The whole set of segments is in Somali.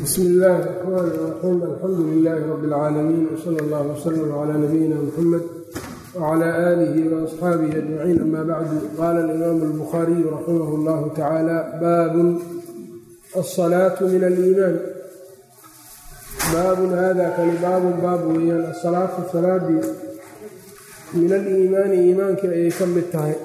bsmi illaahi الرaxmaan الraxiim alxamdu lilaahi rabbi اlcaalamiin wsala allah wslm cla nabiyina muxamed wcla aalihi waasxaabihi ajmaciin ama bacdu qaala alimaamu albukhaariyu raximah اllahu tacaala baabun alsalaatu min aliimaan baabun hada kani baabun baab weeyaan asalaatu salaadii min aliimaani iimaankii ayay ka mid tahay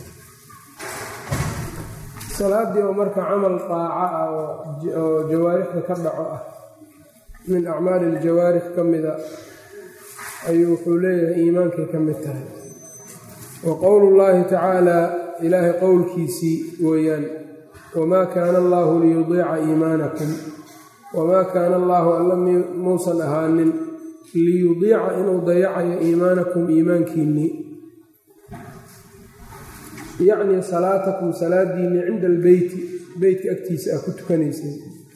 salaadii oo marka camal daaca ah oo jawaarixda ka dhaco ah min acmaali iljawaarix ka mida ayuu wuxuu leeyahay iimaankay ka mid tahay wa qowlu llaahi tacaalaa ilaahay qowlkiisii weeyaan wamaa kaana allaahu liyudiica iimaanakum wamaa kaana allaahu alla muusan ahaanin liyudiica inuu dayacayo iimaanakum iimaankiinnii yacni salaatakum salaadiinni cinda albeyti beytka agtiisa ah ku tukanaysay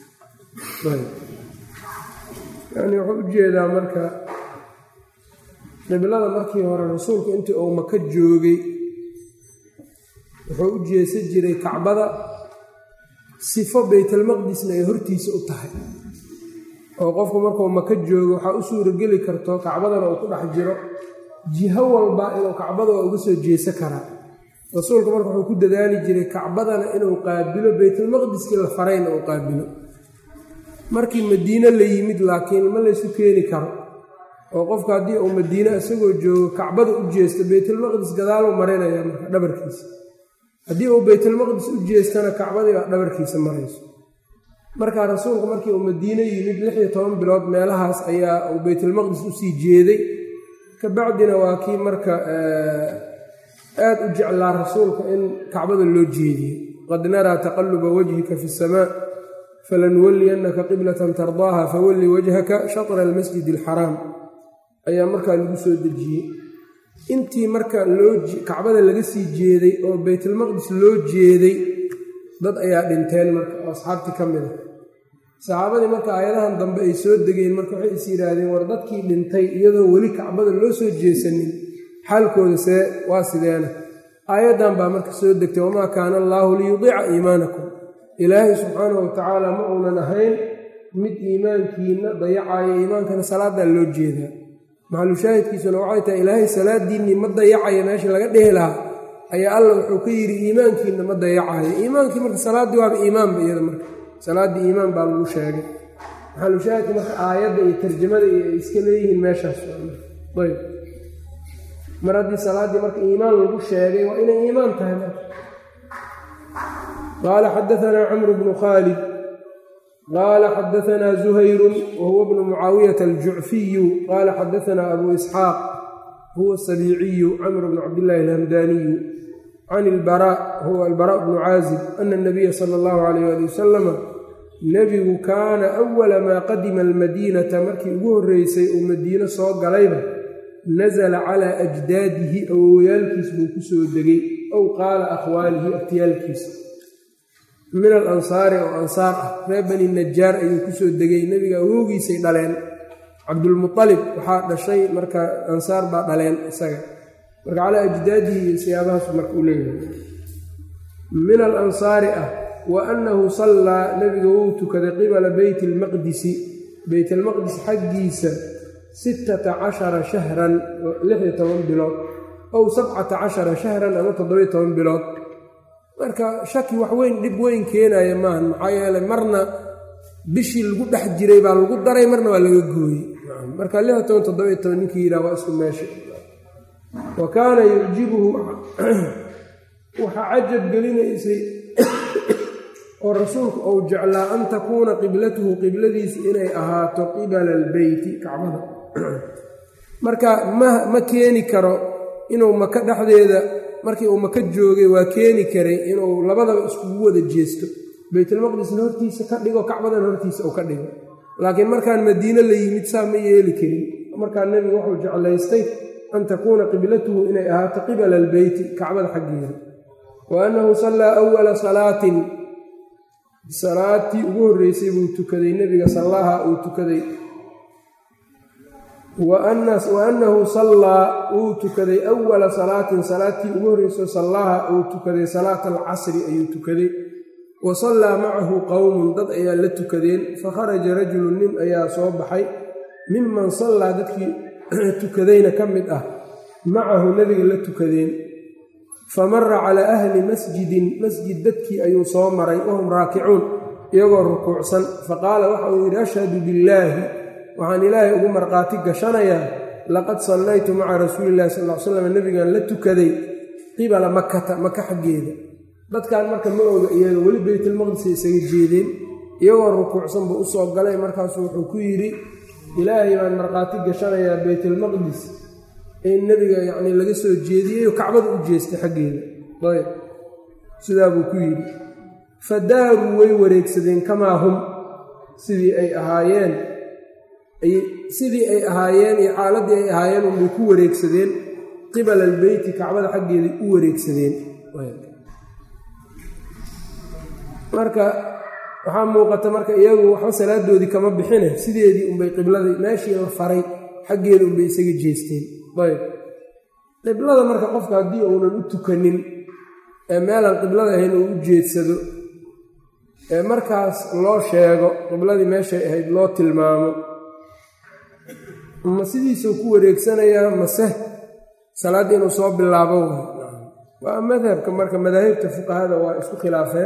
yacni wuxuu u jeedaa marka qiblada markii hore rasuulku intii uu maka joogay wuxuu u jeesan jiray kacbada sifo beytalmaqdisna ay hortiisa u tahay oo qofku markuu maka joogo waxaa u suurageli karto kacbadana uu ku dhex jiro jiho walba inuu kacbada waa uga soo jeesan karaa rasuulka marka wuxuu ku dadaali jiray kacbadana inuu qaabilo beytalmaqdiskii la farayna uu qaabilo markii madiine la yimid laakiin ma laysu keeni karo oo qofka haddii uu madiine isagoo joogo kacbada u jeesto beytalmaqdis gadaaluu marinaya marka dhabarkiisa haddii uu beytalmaqdis u jeestana kacbadii baa dhabarkiisa marayso marka rasuulku markii uu madiine yimid 16 bilood meelahaas ayaa uu beytalmaqdis usii jeeday kabacdina waa kii marka aad u jeclaa rasuulka in kacbada loo jeediyo qad naraa taqaluba wajhika fi اsamaa falanuwalliyannaka qiblatan tardaaha fawalli wajhaka shatra almasjid alxaraam ayaa markaa lagu soo dejiyey intii marka kacbada laga sii jeeday oo beytalmaqdis loo jeeday dad ayaa dhinteen marka oo asxaabtii ka mid a saxaabadii marka aayadahan dambe ay soo degeen marka waxay is yidhaahdeen war dadkii dhintay iyadoo weli kacbada loo soo jeesanin xaalkooda waa sideena aayaddan baa marka soo degtay wamaa kaana allaahu liyudiica iimaanakum ilaahay subxaanahu watacaala ma uunan ahayn mid iimaankiina dayacayo iimaankana salaadaa loo jeedaa maxalushaahidkiisuna waxay tahay ilaahay salaadiinnii ma dayacayo meesha laga dhehi lahaa ayaa alla wuxuu ka yidhi iimaankiina ma dayacayo iimaankii marka salaaddii waaba iimaanba iyada marka salaaddii iimaan baa lagu sheegay maxalushaahidka marka aayadda iyo tarjamada iyo ay iska leeyihiin meeshaas ayb mar haddii salaaddii marka iimaan lagu sheegay waa inay iimaan tahay marka qaala xadaanaa camru bnu khaalid qaala xadaanaa zuhayrun wahuwa bnu mucaawiyata aljucfiyu qaala xadaanaa abu isxaaq huwa asabiiciyu camr bnu cabdillaahi alhamdaaniyu can ilbaraa huwa albaraa bnu caazib ana anabiya sala allahu calayh ali wasalama nebigu kaana awala maa qadima almadiinata markii ugu horreysay uu madiino soo galayba nasala calaa ajdaadihi awowyaalkiis buu ku soo degay ow qaala akhwaalihi aktiyaalkiisa min alansaari oo ansaar ah reer bani najaar ayuu ku soo degay nebiga awowgiisay dhaleen cabdulmualib waxaa dhashay marka ansaar baa dhaleen isaga marka calaa ajdaadihi iyo siyaabahaas marka u leeyahay min alansaari ah wa annahu sallaa nebiga wuu tukaday qibala beyti almaqdisi beytalmaqdis xaggiisa 16 shahran 16 bilood ow 17 shahran ama 17 bilood marka shaki wax weyn dhib weyn keenaya maahan maxaa yeelay marna bishii lagu dhex jiray baa lagu daray marna waa laga gooyey marka 17 ninkii yidhaha waa isku meesha wa kaana yucjibuhu waxaa cajab gelinaysay oo rasuulku uu jeclaa an takuuna qiblatuhu qibladiisa inay ahaato qibala albeyti kacbada marka ma keeni karo inuu maka dhexdeeda markii uu maka joogay waa keeni karay inuu labadaba iskugu wada jeesto beytalmaqdisna hortiisa ka dhigo kacbadana hortiisa uu ka dhigo laakiin markaan madiine la yimid saa ma yeeli karin markaa nebigu wuxuu jeclaystay an takuuna qiblatuhu inay ahaato qibala albeyti kacbada xaggeeda wa annahu sallaa awala salaatin salaatii ugu horreysay buu tukaday nebiga sallaha uu tukaday wa annahu sallaa wuu tukaday awala salaatin salaatii ugu horreyso sallaha uu tukaday salaata alcasri ayuu tukaday wa sallaa macahu qowmun dad ayaa la tukadeen fakharaja rajulun nin ayaa soo baxay miman sallaa dadkii tukadayna ka mid ah macahu nebiga la tukadeen famara calaa ahli masjidin masjid dadkii ayuu soo maray wahum raakicuun iyagoo rukuucsan faqaala waxa uu yidhi ashhadu billaahi waxaan ilaahay ugu markhaati gashanayaa laqad sallaytu maca rasuulillahi sal ll ly slam nebigan la tukaday qibala makata maka xaggeeda dadkan marka ma oga iyaga weli beytulmaqdisa isaga jeedeen iyagoo rukuucsan buu u soo galay markaasuu wuxuu ku yidhi ilaahay baan markhaati gashanayaa beytulmaqdis in nebiga yacnii laga soo jeediyey oo kacbada u jeestay xaggeeda ayb sidaa buu ku yidhi fadaaruu way wareegsadeen kamaa hum sidii ay ahaayeen iyo xaaladdii ay ahaayeen unbay ku wareegsadeen qibala albeyti kacbada xaggeeday u wareegsadeen marka waxaa muuqata marka iyagu waxba salaadoodii kama bixine sideedii unbay qibladii meeshii la faray xaggeeda unbay isaga jeesteen ayb qiblada marka qofka haddii uunan u tukanin ee meelaan qiblada ahayn uu u jeedsado ee markaas loo sheego qibladii meeshay ahayd loo tilmaamo ma sidiisuu ku wareegsanayaa mase salaaddii inuu soo bilaabo waa madhabka marka madaahibta fuqahada waa isku khilaafeen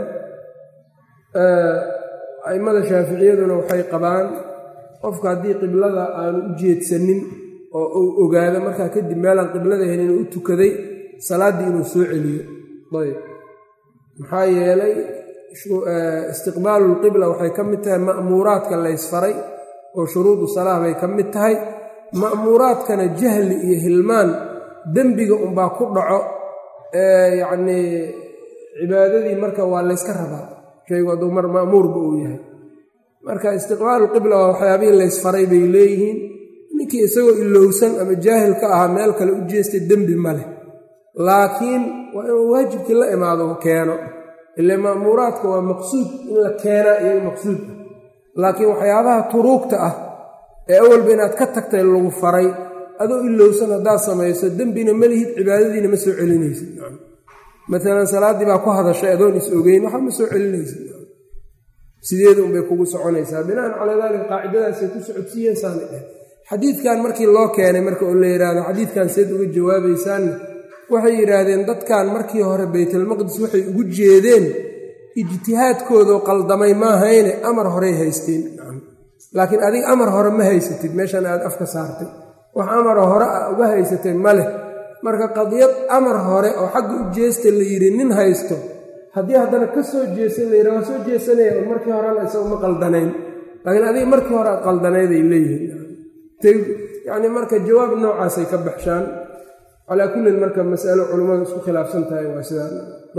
a'immada shaaficiyaduna waxay qabaan qofka haddii qiblada aanu u jeedsanin oo uu ogaado markaa kadib meelaan qiblada ahayn inuu u tukaday salaaddii inuu soo celiyo ayb maxaa yeelay istiqbaalulqibla waxay ka mid tahay ma'muuraadka laysfaray oo shuruudu salaah bay ka mid tahay ma'muuraadkana jahli iyo hilmaan dembiga unbaa ku dhaco yacnii cibaadadii marka waa layska rabaa shaygu hadduu mar ma'muurba uu yahay marka istiqbaalulqibla waa waxyaabihii laysfaray bay leeyihiin ninkii isagoo ilowsan ama jaahil ka ahaa meel kale u jeestay dembi ma leh laakiin waa inuu waajibkii la imaado keeno ile ma'muuraadka waa maqsuud in la keenaa iyaga maqsuud ah laakiin waxyaabaha turuugta ah ee awalba inaad ka tagtay lagu faray adoo ilowsan haddaad samayso dembina ma lihid cibaadadiina ma soo celinaysid maalan salaaddii baa ku hadashay adoon is ogeyn waxba ma soo celinaysid sideeda unbay kugu soconaysaa bina'an calaa daalika qaacidadaasay ku socodsiiyeen saana dheh xadiidkan markii loo keenay marka oo la yidhaahdo xadiidkan seed uga jawaabaysaanna waxay yidhaahdeen dadkan markii hore baytalmaqdis waxay ugu jeedeen ijtihaadkoodoo qaldamay maahayne amar horey haysteen laakiin adiga amar hore ma haysatid meeshan aad afka saartay wax amara hore a uga haysatay ma leh marka qadiyad amar hore oo xagga u jeesta la yidhi nin haysto haddii haddana ka soo jeesan la yidhi waa soo jeesanaya oo markii horena isaguma qaldanayn laakiin adiga markii hore aad qaldanayday leeyihiin yacnii marka jawaab noocaasay ka baxshaan calaa kullin marka mas'alo culummadu isku khilaafsan tahay waa sidaa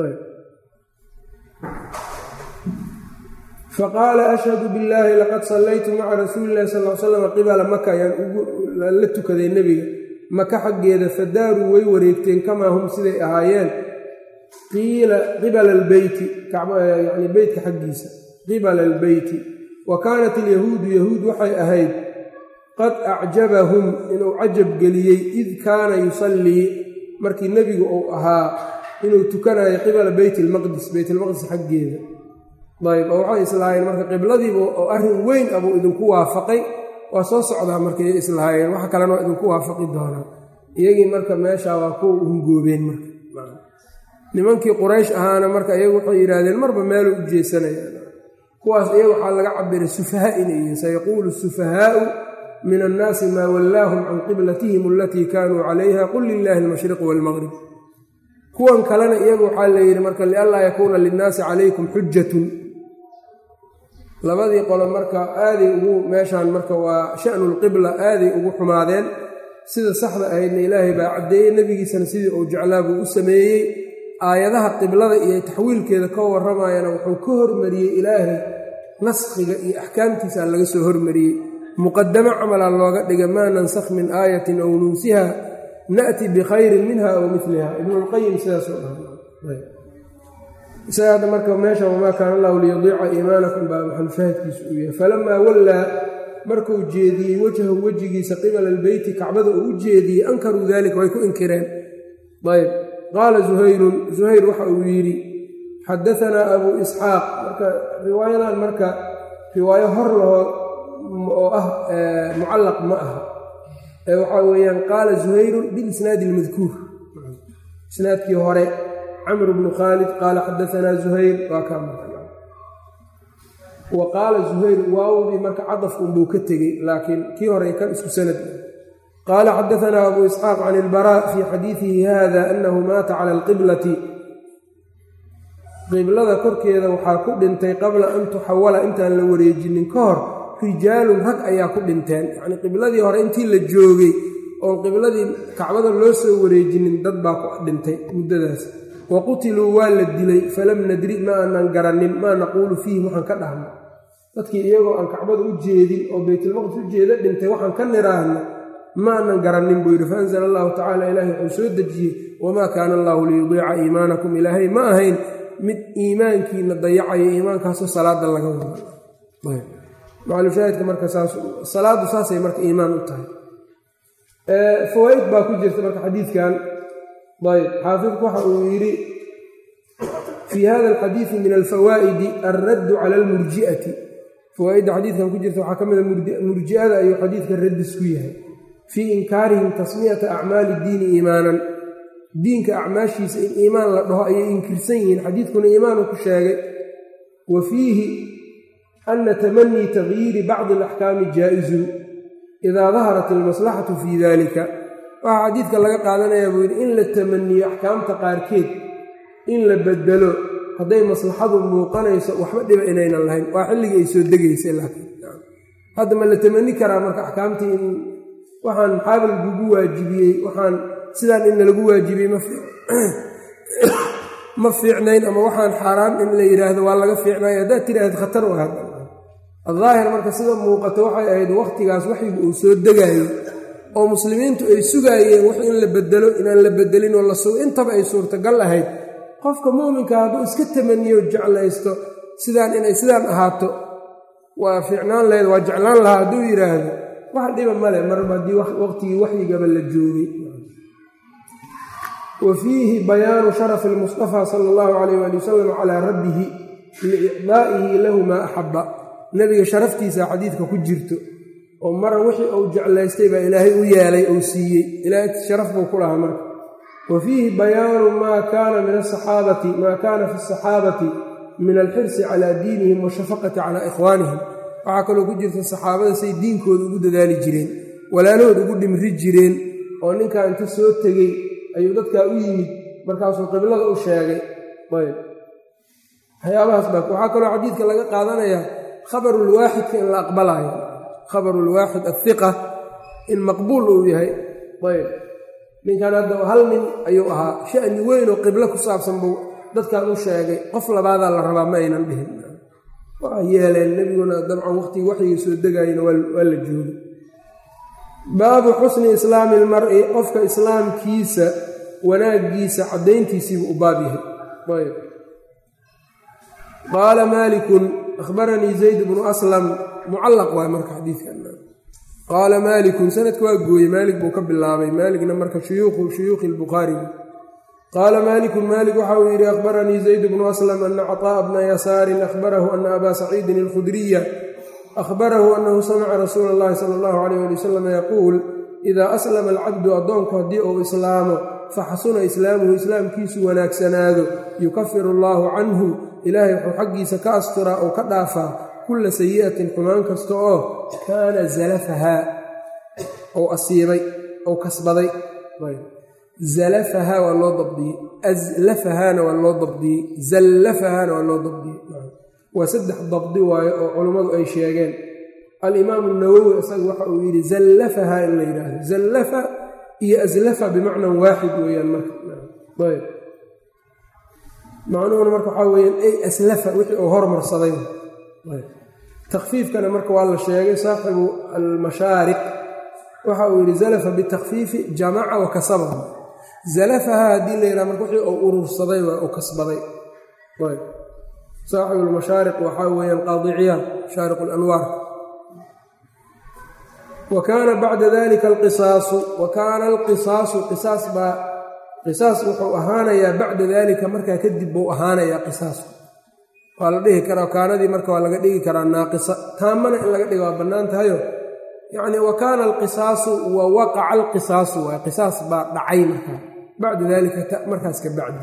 faqaala ashhadu billaahi laqad sallaytu maca rasuuli illahi sal l slam qibala maka ayaan la tukaday nebiga maka xaggeeda fadaaruu way wareegteen kamaa hum siday ahaayeen qibala albeyti yani beytka xaggiisa qibala albeyti wa kaanat alyahuudu yahuud waxay ahayd qad acjabahum inuu cajab geliyey id kaana yusallii markii nebigu uu ahaa inuu tukanayo qibala beytilmaqdis beytilmaqdis xaggeeda ayb oo waxay islahaayeen marka qibladiiba oo arrin weyn abuu idinku waafaqay waa soo socdaa markay islahaayeen wax kalena waa idinku waafaqi doonaa iyagii marka meeshaa waa ku hungoobeen marka nimankii quraysh ahaana marka iyagu waxay yidhaahdeen marba meeluu u jeesanayaan kuwaas iyaga waxaa laga cabiray sufahaa inay yihiin sayaquulu sufahaau min annaasi maa wallaahum can qiblatihim alatii kaanuu calayha qul lilaahi almashriqu waalmaqrib kuwan kalena iyagu waxaa la yidhi marka lianlaa yakuuna linnaasi calaykum xujatun labadii qolo marka aaday ugu meeshaan marka waa sha'nulqibla aaday ugu xumaadeen sida saxda ahaydna ilaahay baa caddeeyey nebigiisana sidii uu jeclaa buu u sameeyey aayadaha qiblada iyo taxwiilkeeda ka warramayana wuxuu ka hormariyey ilaahay naskhiga iyo axkaamtiisa laga soo hormariyey muqadamo camalaa looga dhigay maa nansakh min aayatin aw nunsiha na'ti bikhayrin minha aw miliha ibnulqayim sidaasoo dhahay isaga hadda marka meesha wamaa kaana allahu liyadiica iimaanakum baa maxalfaahadkiisu uu yahay falamaa wallaa markuu jeediyey wajhahu wejigiisa qibala albeyti kacbada uu u jeediyey ankaruu daalika way ku inkireen ayb qaala zuhayrun zuhayr waxa uu yidhi xadaanaa abu isxaaq marka riwaayadan marka riwaayo hor lahoo oo ah mucallaq ma aha waxaa weeyaan qaala zuhayrun bilisnaadi ilmadkuur isnaadkii hore camr bnu khaalid qaala xadaanaa zuhayr waa kaa marka wa qaala zuhayr waawdii marka cadafka unbuu ka tegey laakiin kii hore kan isku sanad qaala xadaanaa abu isxaaq can ilbaraa fii xadiidihi hada anahu maata cala alqiblati qiblada korkeeda waxaa ku dhintay qabla an tuxawala intaan la wareejinin ka hor rijaalun rag ayaa ku dhinteen yacnii qibladii hore intii la joogay oon qibladii kacbada loo soo wareejinin dad baa ku dhintay muddadaas wa qutiluu waa la dilay falam nadri ma aanan garanin maa naquulu fiihim waxaan ka dhahno dadkii iyagoo aan kacbada u jeedin oo baytulmaqdis u jeeda dhintay waxaan ka niraahno ma aanan garannin buu yidhi faanzala allahu tacaala ilaahay wuxuu soo dejiyey wamaa kaana allaahu liyudiica iimaanakum ilaahay ma ahayn mid iimaankiina dayacayo iimaankaasoo salaada laga wado macalushaahidka marka salaadu saasay marka iimaan u tahay fawaaid baa ku jirta marka xadiidkan ayb xaafidku waxa uu yidhi fii hada alxadiidi min alfawaa'idi alraddu cala almurji'ati fawaaidda xadiidkan ku jirta waxaa ka mida murji'ada ayuu xadiidka raddis ku yahay fii inkaarihim tasmiyata acmaali diini iimaanan diinka acmaashiisa in iimaan la dhaho ayay inkirsan yihiin xadiidkuna iimaanu ku sheegay wa fiihi ana tamanii tagyiiri bacdi alaxkaami jaa-izun idaa daharat almaslaxatu fii dalika waxaa xadiidka laga qaadanayaa buu yidhi in la tamaniyo axkaamta qaarkeed in la bedelo hadday maslaxadu muuqanayso waxba dhiba inaynan lahayn waa xilligii ay soo degaysay laakiin hadda ma la tamani karaa marka axkaamtii in waxaan maxaaba lagugu waajibiyey waxaan sidaan in lagu waajibiyey ma fiicnayn ama waxaan xaaraam in la yidhaahdo waa laga fiicnaayo haddaad tiraahd khatar u ahad adaahir marka sida muuqato waxay ahayd wakhtigaas waxyigu uu soo degaayo oo muslimiintu ay sugaayeen wax in la bedelo inaan la bedelin oo la sugo intaba ay suurtagal ahayd qofka mu'minka hadduu iska tamaniyo jeclaysto sidaan inay sidaan ahaato waa fiicnaan lahayd waa jeclaan lahaa hadduu yidhaahdo wax dhiba male marba haddii waqtigii waxyigaba la joogay wa fiihi bayaanu sharafi almustafaa sala allahu calayh waali wasalam calaa rabbihi liicdaa'ihi lahu maa axabba nebiga sharaftiisa xadiidka ku jirto oo mara wixii uu jeclaystay baa ilaahay u yeelay uu siiyey ilaahay sharaf buu ku lahaa marka wa fiihi bayaanu maa kaana min asaxaabati maa kaana fi asaxaabati min alxirsi calaa diinihim washafaqati calaa ikhwaanihim waxaa kaloo ku jirta saxaabada say diinkooda ugu dadaali jireen walaalahood ugu dhimri jireen oo ninkaa inta soo tegey ayuu dadkaa u yimid markaasuu qiblada u sheegay ayb waxyaabahaas baa waxaa kaloo xadiidka laga qaadanayaa khabarulwaaxidka in la aqbalaayo khabarulwaaxid athiqa in maqbuul uu yahay ayb ninkan hadda hal nin ayuu ahaa sha'ni weyn oo qiblo ku saabsan buu dadkan u sheegay qof labaadaa la rabaa ma aynan dhihin waa yeeleen nebiguna dabcan waqtigii waxyigii soo degaayana waa la joogay baabu xusni islaami ilmar'i qofka islaamkiisa wanaaggiisa caddayntiisiibu u baab yahay ayb qaala maalikun akhbaranii zayd bnu aslam mucallaq waay marka xadiidkan qaala maalikun sanadka waa gooyey maalik buu ka bilaabay maaligna marka shuyuukhi lbukhaari qaala maalikun maalik waxa uu yidhi akhbaranii zayd bnu aslam ana caطaa'a bna yasaarin akhbarahu ana abaa saciidin alkhudriya akhbarahu annahu samica rasuula اllahi sala allahu alayh ali wasalam yaquul idaa aslama alcabdu addoonku haddii uu islaamo faxasuna islaamuhu islaamkiisu wanaagsanaado yukafiru allaahu canhu ilaahay wuxuu xaggiisa ka asturaa ou ka dhaafaa kulla sayi'atin xumaan kasta oo kaana zalafahaa ou asiibay ou kasbaday zalafahaa waa loo dabdiyey azlafahaana waa loo dabdiyey zallafahaana waa loo dabdiyey waa saddex dabdi waayo oo culummadu ay sheegeen alimaamu nawowi isaga waxa uu yidhi zallafahaa in la yidhaahdo zallafa iyo aslafa bimacnan waaxid weeyaan marka ayb macnuhuna marka waxaa weyaan ay aslafa wixii uu hormarsaday takfiifkana marka waa la sheegay saaxibu almashaariq waxa uu yidhi zalafa bitakfiifi jamaca wa kasabaha zalafahaa haddii la yidhaha marka wixii uu urursaday waa uu kasbaday ayb saaxibu almashaariq waxaa weeyaan qaadiciyaad mashaariq alanwaar wa kaana bacda dalika alqisaasu wa kaana alqisaasu qisaas wuxuu ahaanayaa bacda daalika markaa kadib buu ahaanayaa qisaasku waa la dhihi karaa kaanadii marka waa laga dhigi karaa naaqisa taamana in laga dhigo waa bannaan tahayo yacni wa kaana alqisaasu wa waqaca alqisaasu waa qisaas baa dhacay markaa bacda daalika markaas ka bacdi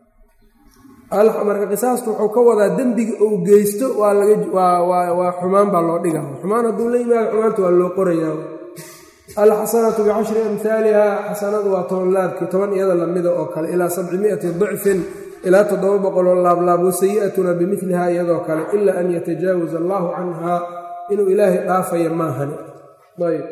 marka qisaastu wuxuu ka wadaa dembiga uu geysto waa xumaan baa loo dhigaa xumaan hadduu la yimaado xumaanta waa loo qorayaa alxasanatu bicashri amhaaliha xasanadu waa 10 laabkii 10 iyada lamida oo kale ilaa 700 dicfin ilaa 700 laablaab wasayi'atuna bimiliha iyadoo kale ilaa an yatajaawaza allaahu canhaa inuu ilaahay dhaafaya maahani ayb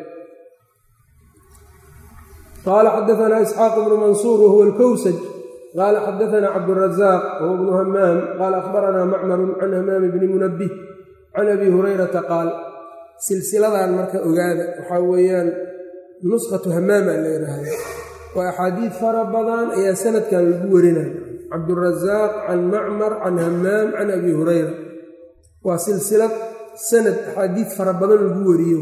qaala xadaanaa isxaaq bnu mansuur wahuwa alkowsaj qaala xadaanaa cabdurazaaq wahuwa bnu hamaam qaala akhbaranaa macmarun can hamaam bni munabih can abi hurayrata qaal silsiladan marka ogaada waxaa weeyaan nuskhatu hamaama la yidhaahda waa axaadiid fara badan ayaa sanadkan lagu warinaya cabdurazaaq can macmar can hamaam can abi hurayra waa silsilad sanad axaadiid fara badan lagu wariyo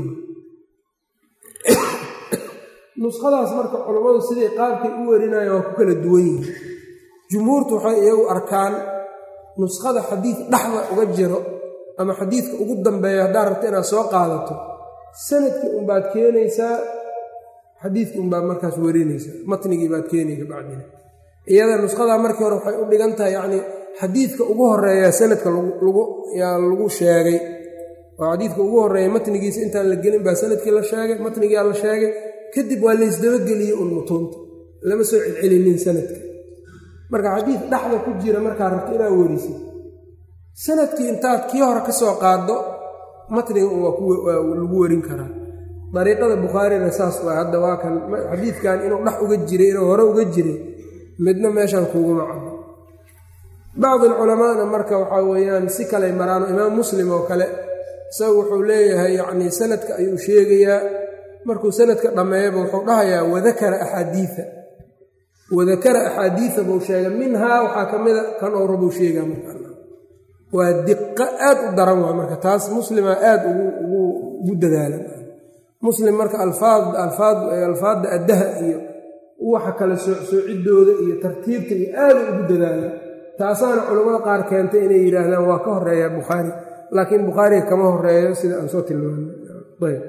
nuskhadaas marka culammadu siday qaabkay u warinayaan waa ku kala duwan yihiin jumhuurtu waxay iyagu arkaan nuskhada xadiid dhexda uga jiro ama xadiidka ugu dambeeya haddaad rabto inaad soo qaadato sanadkii unbaad keenaysaa xadiidkii unbaad markaas warinaysaa matnigii baad keenaysa bacdina iyada nushadaa markii hore waxay u dhigan tahay yacnii xadiidka ugu horeeya sanadka lagu sheegay oo xadiidka ugu horeeya matnigiisa intaan la gelin baa sanadkii la sheegay matnigaa la sheegay kadib waa laysdabageliyey un mutuunta lama soo celcelinin sanadka marka xadiid dhexda ku jira markaa rabto inaad werisid sanadkii intaad kii hore ka soo qaaddo matniga waa lagu warin karaa dariiqada bukhaarina saas waa hadda waa kan xadiidkan inuu dhex uga jiray inuu hore uga jiray midna meeshaan kuuguma cabo bacdi alculamaana marka waxaa weeyaan si kaley maraano imaam muslim oo kale isaga wuxuu leeyahay yacnii sanadka ayuu sheegayaa markuu sanadka dhammeeyaba wuxuu dhahayaa wadakara axaadiisa buu sheegay minhaa waxaa ka mida kan oo rabuu sheegaa marka waa diqa aad u daran waa marka taas muslima aad ugu dadaalan muslim marka alfaadda addaha iyo waxa kale soociddooda iyo tartiibta iyo aad ugu dadaalan taasaana culammada qaar keentay inay yidhaahdaan waa ka horeeya bukhaari laakiin bukhaariga kama horeeyo sida aan soo tilmaanay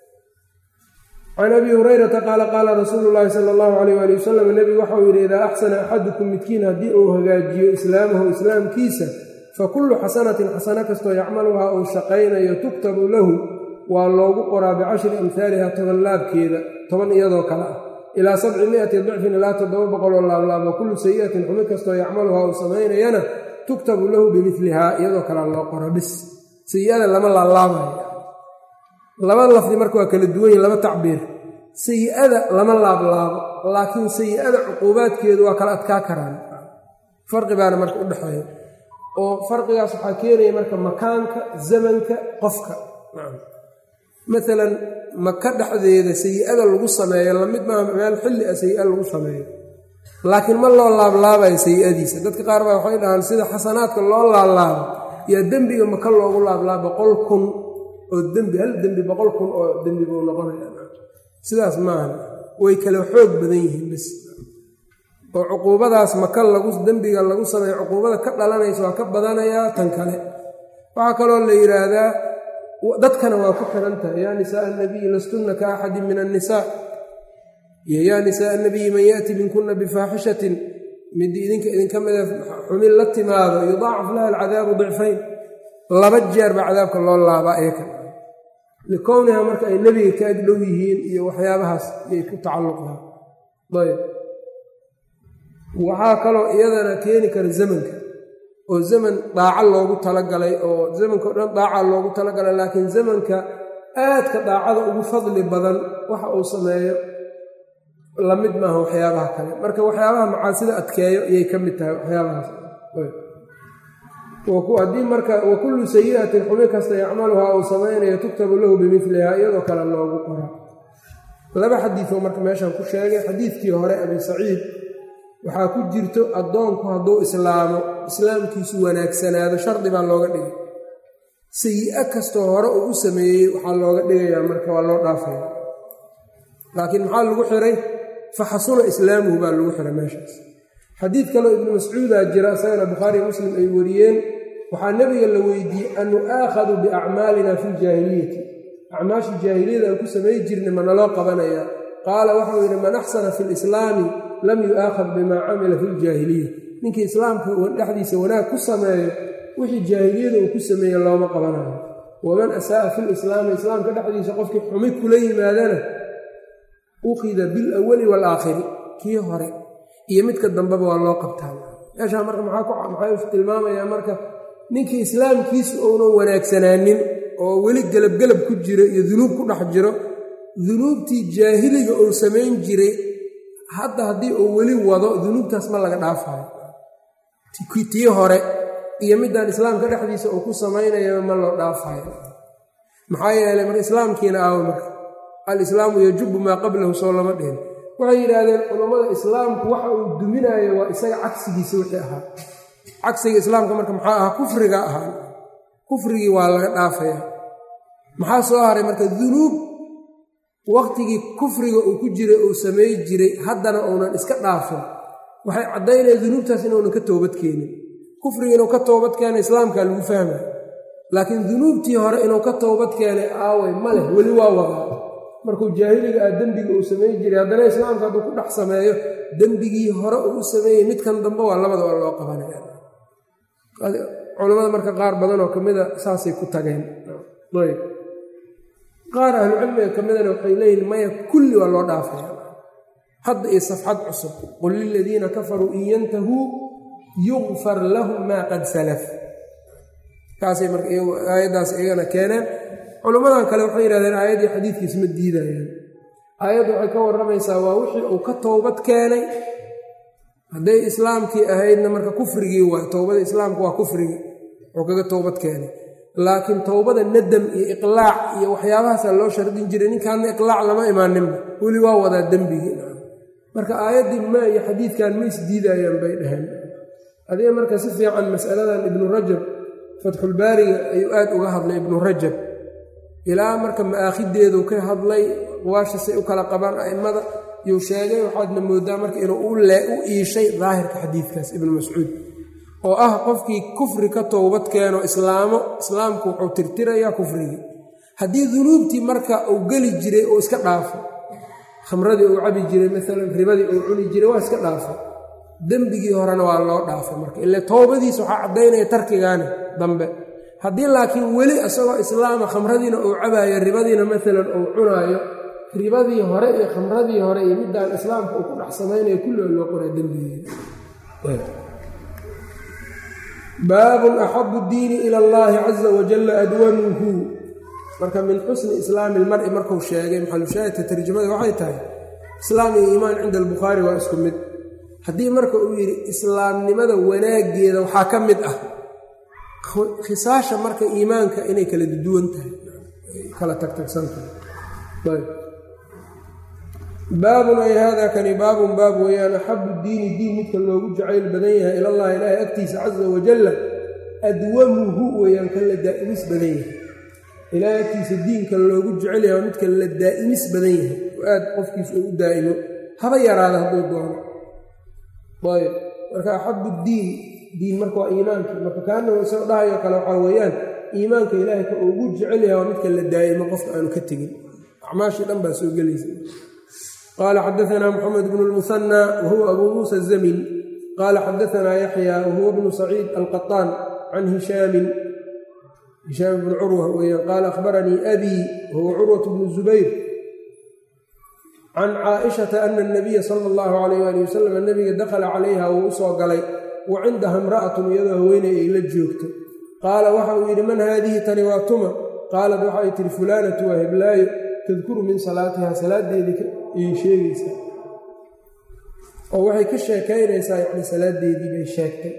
can abi hurayrata qaala qaala rasuulu llaahi sala allahu calayh waali wasalam nebigu waxau yidhi idaa axsana axadukum midkiin haddii uu hagaajiyo islaamahu islaamkiisa fakullu xasanatin xasano kastoo yacmaluhaa uu shaqaynayo tuktabu lahu waa loogu qoraa bicashri amhaaliha 10 laabkeeda 10 iyadoo kale ah ilaa 700 dicfin ilaa 700 laablaab wa kullu sayi'atin xumi kastoo yacmaluhaa uu samaynayana tuktabu lahu bimilihaa iyadoo kale loo qora bis sayi'ada lama laalaabayo laba lafdi marka waa kala duwan yihin laba tacbiir sayi'ada lama laablaabo laakiin sayi'ada cuquubaadkeedu waa kala adkaa karaan farqi baana marka u dhexeeya oo farqigaas waxaa keenaya marka makaanka zamanka qofka maalan maka dhexdeeda sayi'ada lagu sameeyo lamid maaha meel xilli ah sayi'a lagu sameeyo laakiin ma loo laablaabayo sayi'adiisa dadka qaar baa waxay dhahaan sida xasanaadka loo laablaabo yaa dembiga maka loogu laablaabo 100,000 oo dembi hal dembi 100,000 oo dembi buu noqonaya sidaas maaha way kala xoog badan yihiin bis oo cuquubadaas maka dembiga lagu sameeyo cuquubada ka dhalanaysa waa ka badanayaa tan kale waxaa kaloo la yidhaahdaa dadkana waa ku xiran tahay yaa nisaa annabiyi lastunna ka axadin min annisaa iyo yaa nisaa annabiyi man yaati minkunna bifaaxishatin mid idinka mida xumin la timaado yudaacaf laha alcadaabu dicfayn 2 jeer baa cadaabka loo laabaa iyaka likowniha marka ay nebiga ka agdhow yihiin iyo waxyaabahaas ayay ku tacalluqdaa ayb waxaa kaloo iyadana keeni kara zamanka oo zaman daaco loogu talagalay oo zamankao dhan daaca loogu talagalay laakiin zamanka aadka daacada ugu fadli badan waxa uu sameeyo lamid maaha waxyaabaha kale marka waxyaabaha macaasida adkeeyo ayay ka mid tahay waxyaabahaas haddii marka wa kullu sayi'atin xumi kasta yacmaluhaa uu samaynayo tuktabu lahu bimilihaa iyadoo kale loogu qora 2 xadiioo marka meeshaan ku sheegay xadiidkii hore abi saciid waxaa ku jirto addoonku hadduu islaamo islaamkiisu wanaagsanaado shardi baa looga dhigay sayi'o kastoo hore uu u sameeyey waxaa looga dhigayaa marka waa loo dhaafaya laakiin maxaa lagu xiray faxasuna islaamuhu baa lagu xiray meeshaas. xadiid kaleo ibnu mascuudaa jira isagana bukhaari muslim ay wariyeen, waxaa nebiga la weydiiyey an nu'aakhadu biacmaalina fi ljaahiliyati, acmaashii jaahiliyada aan ku samay jirnay ma naloo qabanayaa? qaala waxau yidhi man axsana fi lislaami lam yu'aakhad bimaa camila fi ljaahiliya, ninkii islaamka dhexdiisa wanaag ku sameeyo wixii jaahiliyada uu ku sameeye looma qabanayo. waman asaa'a fi lislaami, islaamka dhexdiisa qofkii xumi kula yimaadana ukhida bilawali waalaakhiri, kii hore iyo midka dambeba waa loo qabtaa. meeshaa marka maxay tilmaamayaa marka ninkii islaamkiisu uunan wanaagsanaanin oo weli gelabgelab ku jiro iyo dunuub ku dhex jiro, dunuubtii jaahiliga uu samayn jiray hadda haddii uu weli wado dunuubtaas ma laga dhaafayo. tii hore iyo midaan islaamka dhexdiisa uu ku samaynayo ma loo dhaafayo. maxaa yeelay marka islaamkiina aawo marka alislaamu yajubu maa qablahu soo lama dhihin. waxay yidhaahdeen culammada islaamku waxa uu duminayo waa isaga cagsigiisa wixii ahaa. cagsiga islaamka marka maxaa ahaa? kufriga ahaa. kufrigii waa laga dhaafaya. maxaa soo haray marka? dunuub waqtigii kufriga uu ku jiray uu samay jiray haddana uunan iska dhaafin, waxay caddaynaya dunuubtaas inuunan ka toobadkeenin. kufriga inuu ka toobad keenay islaamkaa lagu fahmaya, laakiin dunuubtii hore inuu ka toobad keenay aaway ma leh, weli waa wadaa. markuu jaahiliga ah dembiga uu samay jiray haddana islaamka hadduu ku dhex sameeyo dembigii hore uu u sameeyey midkan dambe waa labada waa loo qabanaya. culammada marka qaar badanoo ka mida saasay ku tageen. ayb qaar ahlucilmiga ka midana waxay leeyihin maya, kulli waa loo dhaafaya. hadda iyo safxad cusub, qul liladiina kafaruu in yantahuu yugfar lahum maa qad salaf. kaasay marka aayaddaas iyagana keeneen. culammadan kale waxay yidhahdeen aayaddii xadiidkiis ma diidayaan. aayaddu waxay ka warramaysaa waa wixii uu ka toobad keenay. hadday islaamkii ahaydna marka kufrigii waay, towbada islaamka waa kufrigii wuxuu kaga toobad keenay. laakiin towbada nadam iyo iqlaac iyo waxyaabahaasaa loo shardin jiray. ninkaanna iqlaac lama imaaninba, weli waa wadaa dembigii. marka aayaddii ma iyo xadiidkan ma isdiidayaan bay dhaheen. adiga marka si fiican mas'aladan ibnu rajab fatxulbaariga ayuu aad uga hadlay ibnu rajab, ilaa marka ma'aakhideedu ka hadlay qawaashisay u kala qabaan a'immada yuu sheegay. waxaadna moodaa marka inuu u iishay daahirka xadiidkaas ibnu mascuud oo ah qofkii kufri ka toobad keeno islaamku wuxuu tirtirayaa kufrigii. haddii dunuubtii marka uu geli jiray oo iska dhaafo, khamradii uu cabi jiray maalan, ribadii uu cuni jiray waa iska dhaafo, dembigii horena waa loo dhaafay. marka ile toobadiisa waxaa caddaynaya tarkigaani dambe. haddii laakiin weli isagoo islaama khamradiina uu cabaayo, ribadiina maalan uu cunaayo, ribadii hore iyo khamradii hore iyo middaan islaamka uu ku dhex samaynayo kulli loo qoraa dembigeeda. baabun axabu diini ila allaahi caza wajalla adwanuhu. marka min xusni islaami ilmari markuu sheegay maxalushaahidka tarjamada waxay tahay islaam iyo iimaan cinda albukhaari waa isku mid. haddii marka uu yidhi islaamnimada wanaaggeeda waxaa ka mid ah khisaasha marka iimaanka inay kala duwan tahay, kala tagtagsan tahay. baabun ay haadaa kani baabun baab weeyaan axabu diini diin midka loogu jacayl badan yahay ilallahi ilaahay agtiisa caza wajalla adwamuhu weeyaan kan la daa'imis badan yahay. ilaahay agtiisa diinka loogu jecel yahay midka la daa'imis badan yahay oo aad qofkiisa uu u daa'imo haba yaraada hadduu doono. ayb marka axabu diin marka waa iimaanka. marka kaana isagoo dhahayo kale waxaa weeyaan iimaanka ilaahay ka ugu jecel yahay waa midka la daa'imo qofka aanu ka tegin. acmaashii dhan baa soo gelaysa. qaala xadaanaa moxamed bnu lmuhanaa wahuwa abuu muusa zamin qaala xadaanaa yaxya wahuwa bnu saciid alqaطaan can hishaam bn curwa weyaan qaala akhbaranii abii wahuwa curwat bnu zubayr can caaishata ana anabiya sala allahu calayh ali wasalam nabiga dakhala calayha wuu u soo galay wa cindaha imra'atun iyadoo haweeney ay la joogto. qaala waxa uu yidhi man haadihi tani waa tuma? qaalad waxay tihi fulaanatu waa heblaayo tadkuru min salaatiha salaadeedii ayay sheegaysaa oo waxay ka sheekaynaysaa yacni salaadeedii bay sheegtay.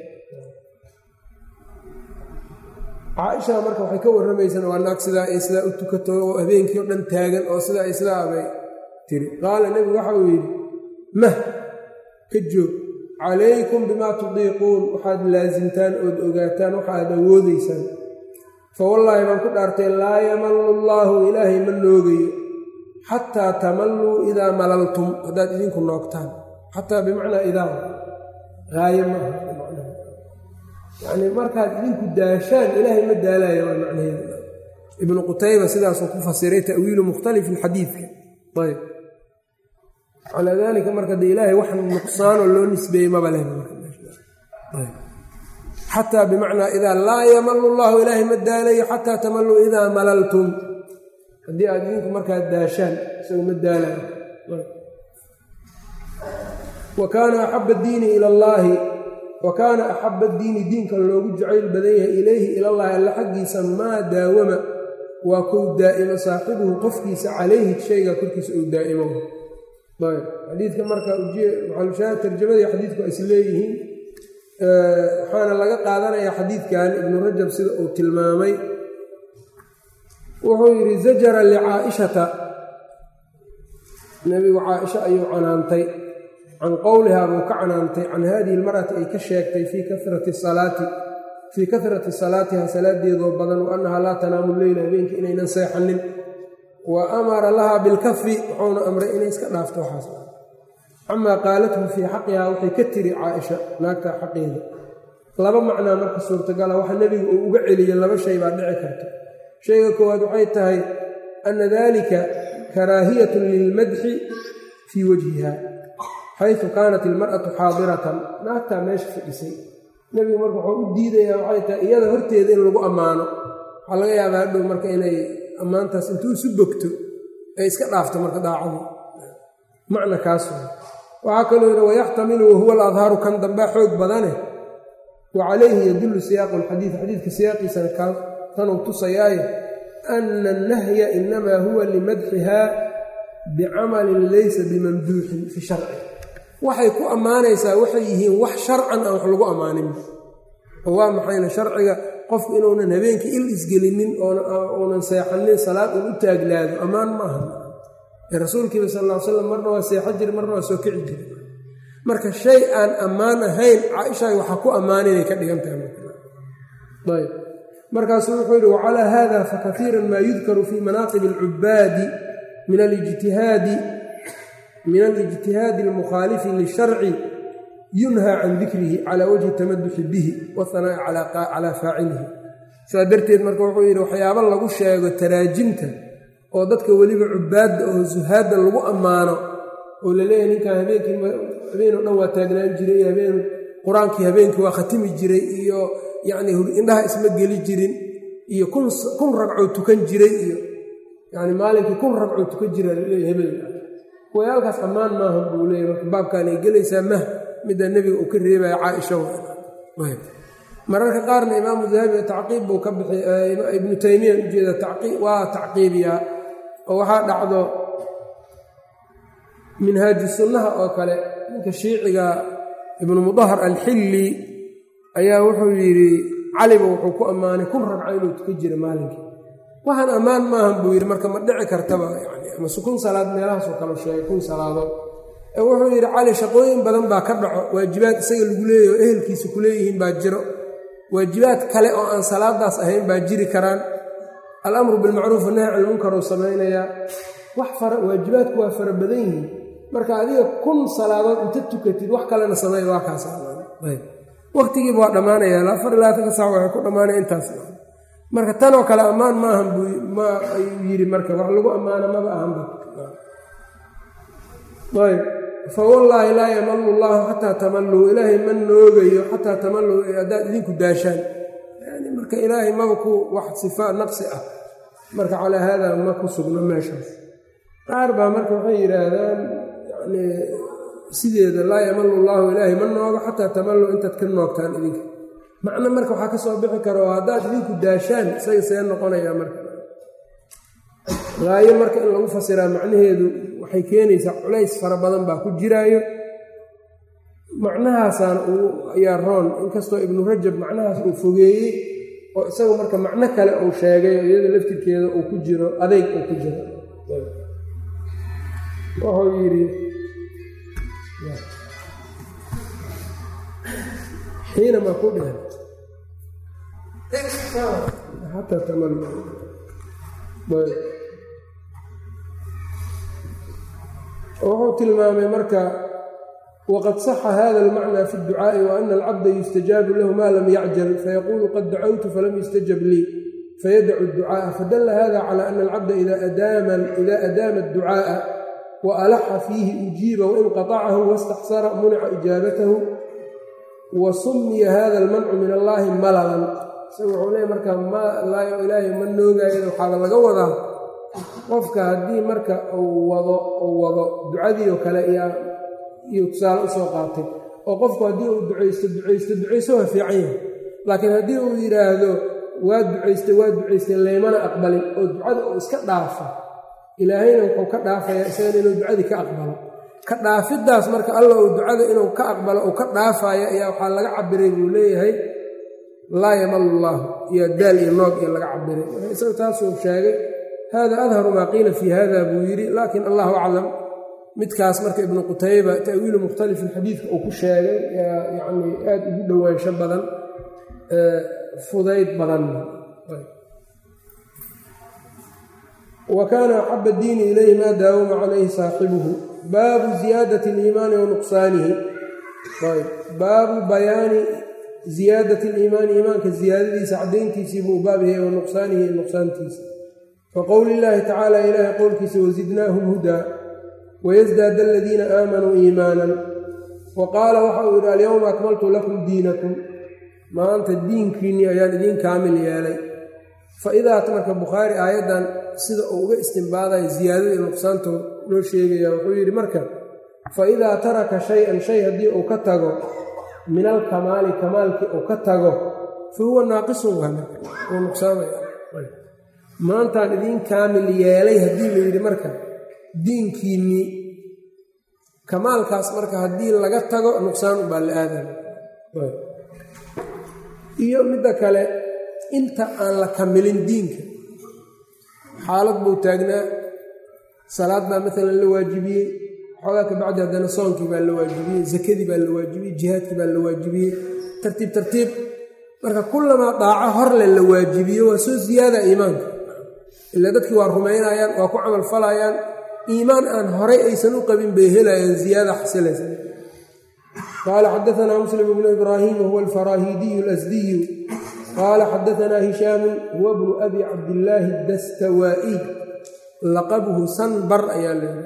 caaisha marka waxay ka warramaysaan waa naag sidaa ay sidaa u tukato oo habeenkii o dhan taagan oo sidaa ay sidaa bay tiri. qaala nebigu waxa uu yidhi mah ka joog, calaykum bimaa tudiiquun, waxaad laasimtaan ood ogaataan waxaad awoodaysaan. fa wallaahi baan ku dhaartay laa yamallu allaahu ilaahay ma noogayo xataa tamalluu idaa malaltum haddaad idinku noogtaan xataa bimacnaa idaa haaye maaha yacni markaad idinku daashaan ilaahay ma daalayo waa macnaheeda ibnu qutayba sidaasuu ku fasiray ta'wiilu mukhtalifin xadiidka ayb calaa daalika marka dee ilaahay wax nuqsaanoo loo nisbeeyey maba leh xataa bimacnaa idaa laa yamalu llahu ilaahay ma daalayo xataa tamalluu idaa malaltum haddii aad idinku markaad daashaan isagu ma daalayo wa kaana axaba diini ila allaahi wa kaana axaba diini diinka loogu jacayl badan yahay ilayhi ilallaahi alla xaggiisa maa daawama waa kow daa'imo saaxibuhu qofkiisa calayhi shayga korkiisa uu daa'imo ayb xadiidka marka maxalushaahid tarjamadii xadiidku ay is leeyihiin waxaana laga qaadanayaa xadiidkan ibnu rajab sida uu tilmaamay wuxuu yidhi zajara licaa'ishata nebigu caaisha ayuu canaantay can qowlihaa buu ka canaantay can haadihi almar'ati ay ka sheegtay fii kahrati salaatiha salaadeedoo badan wa annahaa laa tanaamu leyla habeenkii inaynan seexanin wa amara lahaa bilkafi wuxuuna amray inay iska dhaafto waxaas camaa qaalathu fii xaqihaa waxay ka tiri caaisha naagtaa xaqeeda laba macnaa marka suurtagala waxa nebigu uu uga celiyey laba shay baa dhici karta shayga koowaad waxay tahay anna dalika karaahiyatun lilmadxi fii wajhiha xaysu kaanat ilmar'atu xaadiratan naagtaa meesha fadhisay nebigu marka wuxuu u diidayaa waxay tahay iyada horteeda in lagu ammaano waxaa laga yaabaa hadhow marka inay ammaantaas intuu isu bogto ay iska dhaafto marka daacadu macna kaas waxaa kaloo yidhi wayaxtamilu wahuwa aladhaaru kan dambaa xoog badane wa calayhi yadullu siyaaqu alxadiid xadiidka siyaaqiisana kanuu tusayaaye ana annahya inamaa huwa limadxiha bicamalin laysa bimamduuxin fi sharci waxay ku ammaanaysaa waxay yihiin wax sharcan aan wax lagu ammaanin oo waa maxayna sharciga qofku inuunan habeenkii il isgelinin uunan seexanin salaad uun u taaglaado ammaan maaha rasuulkiiba sal ll ly slam marna waa seexo jira marna waa soo kici jira marka shay aan ammaan ahayn caaishaay waxaa ku ammaan inay ka dhigan tahay ayb markaasuu wuxuu yidhi wacalaa hada fakaiiran maa yudkaru fii manaaqib alcubaadi min alijtihaadi almukhaalifi lisharci yunhaa can dikrihi calaa wajhi tamaduxi bihi wahanaa'i calaa faacilihi sidaa darteed marka wuxuu yidhi waxyaabo lagu sheego taraajimta oo dadka weliba cubaadda oo suhaadda lagu ammaano oo laleeyahay ninkan habeenkii habeen oo dhan waa taagnaan jiray iyo habeen qur-aankii habeenkii waa khatimi jiray iyo yacni indhaha isma geli jirin iyo kun ragcoo tukan jiray iyo yacni maalinkii 1 ragcoo tukan jira laleeyahay habeen wayaalkaas ammaan maaha buu leeyahy marka baabkaan ay gelaysaa midda nebiga uu ka reebaya caaisha mararka qaarna imaamu dahabi tacqiib buu ka bixi ibnu taymiya ujeeda waa tacqiibiyaa oo waxaa dhacdo minhaaju sunnaha oo kale ninka shiiciga ibnu mudahar alxilli ayaa wuxuu yidhi caliba wuxuu ku ammaanay 1 ragco inuu tukan jira maalinkii waxaan ammaan maahan buu yidhi marka ma dhici kartaba yani ama 1 salaad meelahaasoo kale sheegay 1 salaadood wuxuu yidhi cali shaqooyin badan baa ka dhaco waajibaad isaga lagu leeyaho ehelkiisa ku leeyihiin baa jiro waajibaad kale oo aan salaadaas ahayn baa jiri karaan alamru bilmacruuf wanahy can ilmunkar uu samaynayaa waajibaadku waa fara badan yihiin marka adiga 1 salaadood inta tukatid wax kalena sameey waa kaas waqtigiiba waa dhammaanaya 24 saac waxay ku dhammaanaya intaas marka tanoo kale ammaan maahan ma ayuu yidhi marka wax lagu ammaano maba ahanba ayb fawallaahi laa yamalu llahu xataa tamalluu ilaahay ma noogayo xataa tamalluu haddaad idinku daashaan yani marka ilaahay maba ku wax sifaa naqsi ah marka calaa haada ma ku sugno meeshaas qaar baa marka waxay yidhaahdaan yani sideeda laa yamalu llaahu ilaahay ma noogo xataa tamalluu intaad ka noogtaan idinka macno marka waxaa ka soo bixi kara oo haddaad idinku daashaan isaga see noqonayaa marka haayo marka in lagu fasiraa macnaheedu waxay keenaysaa culays fara badan baa ku jiraayo macnahaasaan ayaa roon inkastoo ibnu rajab macnahaas uu fogeeyey oo isagu marka macno kale uu sheegay oo iyada laftirkeeda uu ku jiro adeyg uu ku jiro wuxuu yidhi xiinamaa ku dhehen xataa tamal wuxuu tilmaamay marka waqad saxa hada almacnaa fi اdducaaءi waana alcabda yustajaabu lahu ma lam yacjal fayaquulu qad dacawtu falam yustajab lii fayadacu اdducaaءa fadala hada calى ana alcabda ida adaama اdducaaءa waalaxa fiihi ujiiba wain qaطacahu waاstaxsara munica ijaabatahu wa sumiya hada almancu min allahi malalan isaga wuxuu leeya marka ilaahay ma noogaayada waxaaba laga wadaa qofka haddii marka uu wado ducadii oo kale iyo tusaale usoo qaatay oo qofku haddii uu ducaysto waa fiican yahay laakiin haddii uu yidhaahdo waa ducaystay laymana aqbalin oo ducada uu iska dhaafa ilaahayna wuxuu ka dhaafayaa isagana inuu ducadii ka aqbalo ka dhaafidaas marka alla uu ducada inuu ka aqbalo uu ka dhaafaya ayaa waxaa laga cabiray buu leeyahay laa yamalu llaahu iyo daal iyo noog iyo laga cabiray isaga taasuu sheegay hada adharu maa qiila fii hada buu yidhi laakiin allahu aclam midkaas marka ibnu qutayba ta'wiilu mukhtalifin xadiidka uu ku sheegay yacni aada ugu dhowaansho badan fudayd badan wa kaana axaba diini ilayhi maa daawama calayhi saaxibuhu baabu ziyaadati aliimaani wa nuqsaanihi baabu bayaani ziyaadati aliimaani iimaanka ziyaadadiisa caddayntiisii buu baab yahay wa nuqsaanihi iyo nuqsaantiisa kaqowli illaahi tacaala ilaahay qowlkiisa wasidnaahum hudaa wayasdaada aladiina aamanuu iimaanan wa qaala waxa uu yidhi alyowma akmaltu lakum diinakum maanta diinkiinnii ayaan idiin kaamil yeelay fa idaat marka bukhaari aayaddan sida uu uga istimbaadaya ziyaadada iyo nuqsaantoo loo sheegaya wuxuu yidhi marka fa idaa taraka shay-an shay haddii uu ka tago min alkamaali kamaalkii uu ka tago fa huwa naaqisun uu nuqsaamaya maantaan idiin kaamil yeelay haddii la yidhi marka diinkiinnii kamaalkaas marka haddii laga tago nuqsaan ubaa la aadaya iyo midda kale inta aan la kamilin diinka xaalad buu taagnaa salaad baa maalan la waajibiyey xoogaa ka bacdi haddana soonkii baa la waajibiyey sakadii baa la waajibiyey jihaadkii baa la waajibiyey tartiib marka kullamaa daaco horle la waajibiyo waa soo ziyaada iimaanka ilaa dadkii waa rumaynayaan waa ku camal falayaan iimaan aan horay aysan u qabin bay helayaan ziyaada xasilaysa qaala xadaanaa muslim bnu ibraahim wahuwa alfaraahiidiyu alasdiyu qaala xadaanaa hishaamu huwa bnu abi cabdillaahi adastawaa'iy laqabuhu sanbar ayaa leedahay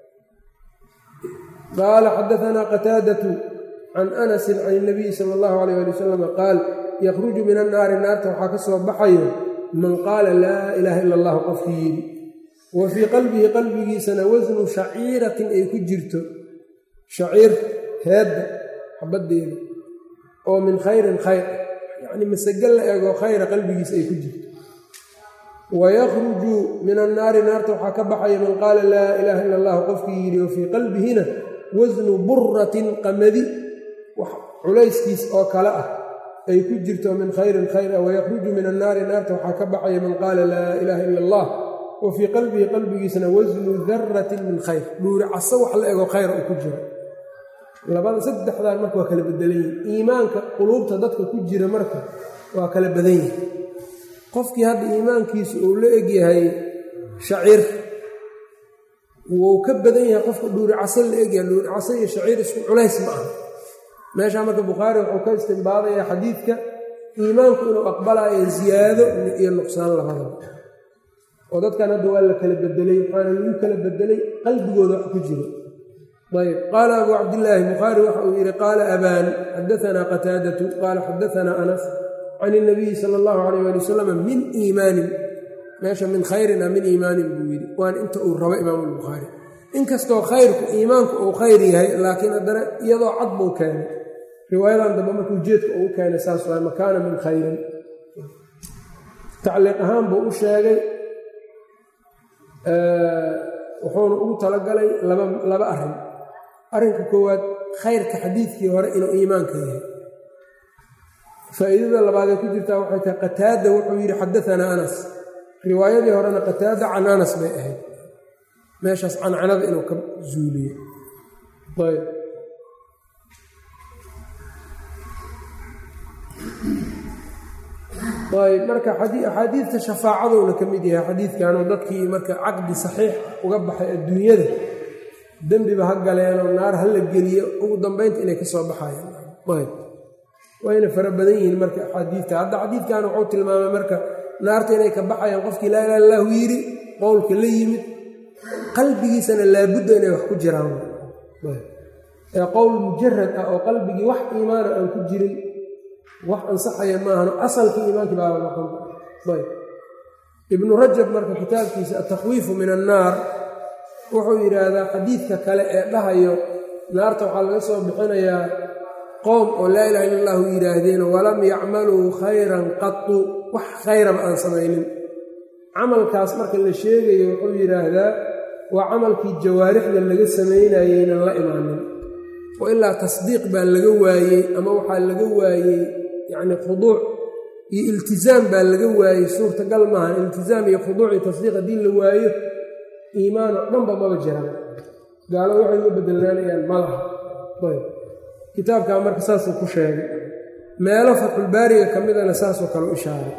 qaala xadaanaa qataadatu can anasin can inabiyi sala allahu alayh ali wasalam qaal yakhruju min annaari naarta waxaa ka soo baxayo man qaala laa ilaaha ila allahu qofkii yidhi wa fii qalbihi qalbigiisana wasnu shaciiratin ay ku jirto shaciir heedda xabaddeeda oo min khayrin khayr yacnii masage la eego khayra qalbigiisa ay ku jirto wayakhruju min annaari naarta waxaa ka baxaya man qaala laa ilaaha ila allahu qofkii yidhi wa fii qalbihina wasnu buratin qamadi wax culayskiis oo kale ah ay ku jirto min khayrin khayr ah wayakhruju min annaari naarta waxaa ka baxaya man qaala laa ilaaha ila allah wa fii qalbihi qalbigiisana wasnu daratin min khayr dhuuri caso wax la ego khayra uu ku jiro saddexdaan marka waa kala bedelan yihin iimaanka quluubta dadka ku jira marka waa kala badan yihi qofkii hadda iimaankiisu uu la egyahay shaciir wuu ka badan yahay qofka dhuuri caso la egyahay dhuuri caso iyo shaciir isku culays ma aha meeshaa marka bukhaari wuxuu ka istimbaadaya xadiidka iimaanku inuu aqbalayo ziyaado iyo nuqsaan labadaba oo dadkan hadda waa la kala bedelay waxaana lagu kala bedelay qalbigooda wax ku jiro ayb qaala abu cabdillaahi bukhaari waxa uu yidhi qaala abaan xadaanaa qataadatu qaala xadaanaa anas can inabiyi sala allahu alayh ali wasalam min iimaanin meesha min khayrin a min iimaanin buu yidhi waana inta uu rabo imaamu lbukhaari inkastoo khayrku iimaanku uu khayr yahay laakiin haddana iyadoo cad buu keenay riwaayadan dambe markuu jeedka uu keenay saas waay makaana min khayrin tacliiq ahaan buu u sheegay wuxuuna ugu talagalay laba arrin arrinka koowaad khayrka xadiidkii hore inuu iimaanka yahay faa'iidada labaadee ku jirtaa waxay tahay qataada wuxuu yidhi xadaanaa anas riwaayadii horena qataada can anas bay ahayd meeshaas cancanada inuu ka zuuliyo ayb marka axaadiidta shafaacadowna ka mid yahay xadiidkanoo dadkii marka caqdi saxiix uga baxay adduunyada dembiba ha galeenoo naar ha la geliyo ugu dambaynta inay ka soo baxayaan wayna fara badan yihiin marka axaadiidta hadda xadiidkan wuxuu tilmaamay marka naarta inay ka baxayaan qofkii laa ilaha illahu yidhi qowlka la yimid qalbigiisana laabudda inay wax ku jiraan ee qowl mujarad ah oo qalbigii wax iimaana aan ku jirin wax ansaxaya maahano asalkii iimaankii baaba noqon ibnu rajab marka kitaabkiisa atakhwiifu min annaar wuxuu yidhaahdaa xadiidka kale ee dhahayo naarta waxaa laga soo bixinayaa qowm oo laa ilaha illa allahu yidhaahdeen walam yacmaluu khayran qatu wax khayraba aan samaynin camalkaas marka la sheegayo wuxuu yidhaahdaa waa camalkii jawaarixda laga samaynayeynan la imaanin oo ilaa tasdiiq baa laga waayey ama waxaa laga waayey yacni khuduuc iyo iltizaam baa laga waayey suurtagal maaha iltizaam iyo khuduuc iyo tasdiiq haddii la waayo iimaan oo dhanba maba jiraan gaalo waxay uga bedelnaanayaan malaha kitaabkaa marka saasuu ku sheegay meelo fatxulbaariga ka midana saasoo kale u ishaaray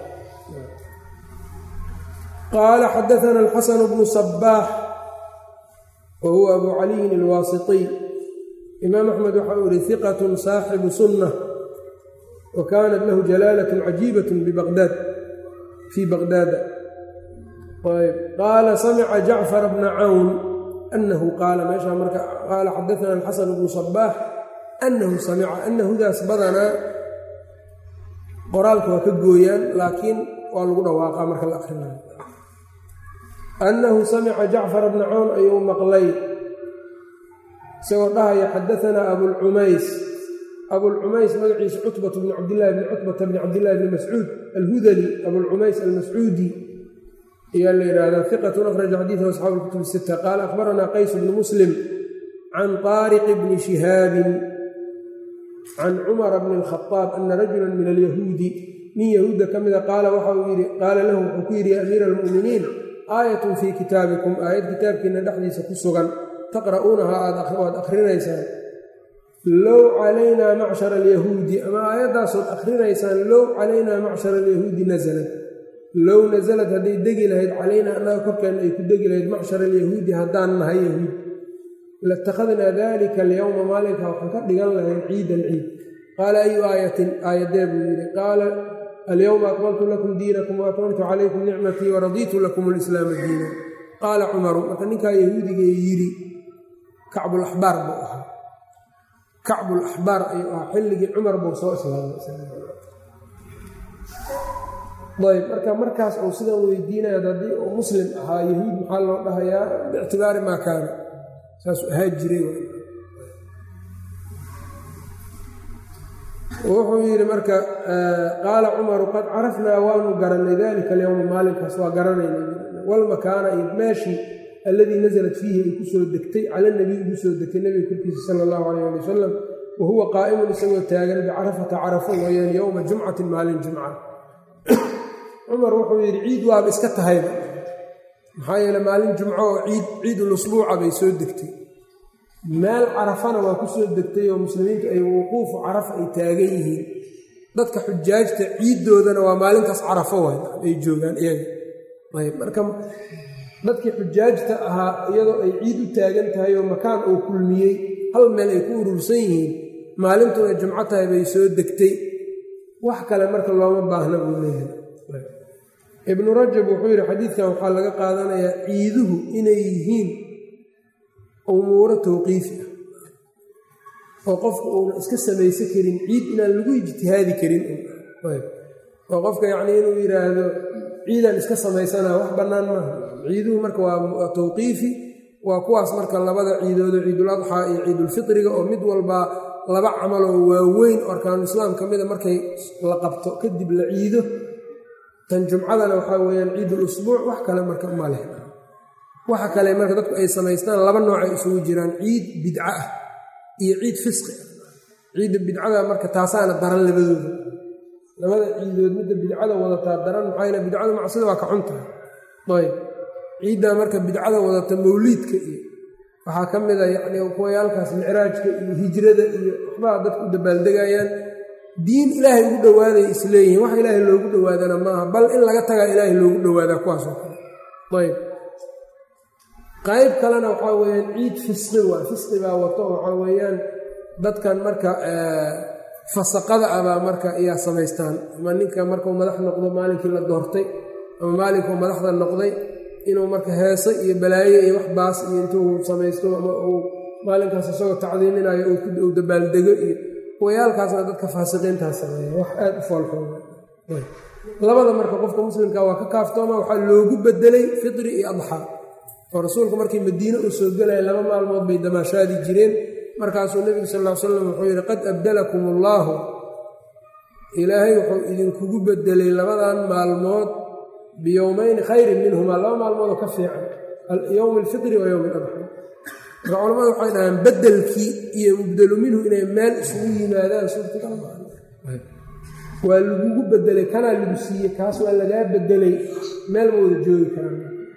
qaala xadaana alxasanu bnu sabaax wa huwa abu caliyin alwaasitiy imaam axmed waxa uu yihi hiqatun saaxibu sunna wa kaanat lahu jalaalatun cajiibatun bibaqdaad fii baqdaada qaala samica jacfar bna cawn anahu qaala meeshaa marka qaala xadaana alxasan bnu sabaax anahu samica anahudaas badanaa qoraalka waa ka gooyaan laakiin waa lagu dhawaaqaa marka la akrinayo annahu samica jacfar bna cawn ayuu maqlay isagoo dhahaya xadaanaa abulcumays magaciisa cutbat bni cabdillahi bni cutbata bni cabdillahi bni mascuud alhudali abulcumays almascuudi ayaa la yidhaahdaa hiqatun akhraja xadiidahu asxaabu lkutub sita qaala akhbaranaa qays bni muslim can taariqi bni shihaabin can cumara bni alkhadaab ana rajulan min alyahuudi nin yahuudda ka mida qaala waxa uu yidhi qaala lahu wuxuu ku yidhi ya amiira almu'miniin aayatun fii kitaabikum aayad kitaabkiina dhexdiisa ku sugan taqra'uunahaa waad akhrinaysaan low calaynaa macshara alyahuudi ama aayaddaasood akhrinaysaan low calaynaa macshara alyahuudi nasalad low nasalad hadday degi lahayd calaynaa annaga korkeenna ay ku degi lahayd macshara alyahuudi haddaan nahay yahuud latakhadnaa dalika alyowma maalinka waxaan ka dhigan lahayn ciidan ciid qaala ayu aayatin aayadee buu yidhi qaala alyowma akmaltu lakum diinakum waatmamtu calaykum nicmatii waradiitu lakum alislaama diina qaala cumaru marka ninkaa yahuudigee yidhi kacbulaxbaar buu ahaa kacbulaxbaar ayuu ahaa xilligii cumar buu soo islaamay ayb markaas uu sidan weydiinaya haddii uu muslim ahaa yahuud maxaa loo dhahayaa biictibaari maa kaana saasuu ahaa jiray wuxuu yidhi marka qaala cumaru qad carafnaa waanu garannay dalika alyowma maalinkaas waa garanayna walmakaana iyo meeshii alladii nasalat fiihi ay ku soo degtay cala nabiy ugu soo degtay nebiga korkiisa sala allahu calayh ali wasalam wa huwa qaa'imun isagoo taagan bicarafata carafo weeyaan yowma jumcatin maalin jumca cumar wuxuu yidhi ciid waaba iska tahayba maxaa yeele maalin jumco oo ciidulusbuuca bay soo degtay meel carafana waa ku soo degtay oo muslimiintu ay wuquufu carafa ay taagan yihiin dadka xujaajta ciiddoodana waa maalintaas carafo waay ay joogaan iyaga ayb marka dadkii xujaajta ahaa iyadoo ay ciid u taagan tahay oo makaan uu kulmiyey hal meel ay ku urursan yihiin maalintuna ay jumco tahay bay soo degtay wax kale marka looma baahna buu leeyahay ibnu rajab wuxuu yidhi xadiidkan waxaa laga qaadanayaa ciiduhu inay yihiin umuuro tawqiifi ah oo qofka uuna iska samaysan karin ciid inaan lagu ijtihaadi karin oo qofka yacnii inuu yidhaahdo ciidaan iska samaysanaa wax bannaan maaha ciiduhu marka waa tawqiifi waa kuwaas marka labada ciidoodo ciidul adxaa iyo ciidulfitriga oo mid walbaa laba camaloo waaweyn oo arkaanulislaam ka mida markay la qabto kadib la ciido tan jumcadana waxaa weeyaan ciidul usbuuc wax kale marka ma leh waxa kale marka dadku ay samaystaan laba noocay isugu jiraan ciid bidca ah iyo ciid fisqi ah ciidda bidcada marka taasaana daran labadooda labada ciidood midda bidcada wadataa daran maxaa yeele bidcadu macsida waa ka xuntahay ayb ciiddaa marka bidcada wadata mawliidka iyo waxaa ka mid a yacni kuwayaalkaas micraajka iyo hijrada iyo waxbaa dadku u dabaaldegayaan diin ilaahay ugu dhowaaday isleeyihiin wax ilaahay loogu dhowaadana maaha bal in laga tagaa ilaahay loogu dhowaadaa kuwaasoo kale ayb qayb kalena waxaa weeyaan ciid fisqi waa fisqi baa wato waxaa weeyaan dadkan marka fasaqada abaa marka iyaa samaystaan ama ninka markuu madax noqdo maalinkii la doortay ama maalinkuu madaxda noqday inuu marka heese iyo balaaye iyo wax baas iyo intuu samaysto ama uu maalinkaas isagoo tacdiiminayo uu dabaaldego iyo wayaalkaasna dadka faasiqiintaas sameeya wax aad u foolxoon labada marka qofka muslimka waa ka kaaftooma waxaa loogu bedelay fitri iyo adxaa oo rasuulku markii madiine uu soo gelaya 2 maalmood bay damaashaadi jireen markaasuu nebigu sal ll ly slam wuxuu yidhi qad abdalakum allaahu ilaahay wuxuu idinkugu bedelay 2dan maalmood biyowmayni khayrin minhumaa 2 maalmoodoo ka fiican yowmi alfitri wa yowmi aladxa marka culamadu waxay dhahaan bedelkii iyo mubdelu minhu inay meel isugu yimaadaan suurtagal waa lagugu bedelay kanaa lagu siiyey kaas waa lagaa bedelay meel ma wada joogi karaan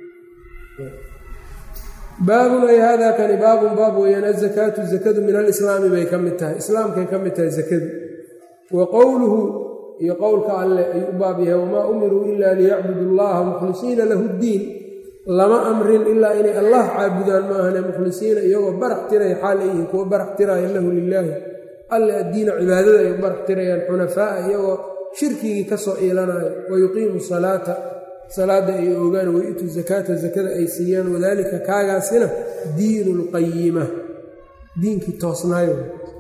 baabun ay haadaa kani baabun baab weeyaan azakaatu zakadu min alislaami bay ka mid tahay islaamkay ka mid tahay zakadu wa qowluhu iyo qowlka alleh ayuu u baab yahay wamaa umiruu ilaa liyacbudu allaha mukhlisiina lahu ddiin lama amrin ilaa inay allah caabudaan ma ahane mukhlisiina iyagoo barax tiraya xaal ay yihiin kuwo barax tiraya lahu lilaahi alle addiina cibaadada ay u barax tirayaan xunafaa'a iyagoo shirkigii ka soo iilanayo wayuqiimu salaata salaada ay ogaan wayutu zakaata zakada ay siiyaan wadaalika kaagaasina diinu lqayima diinkii toosnaayo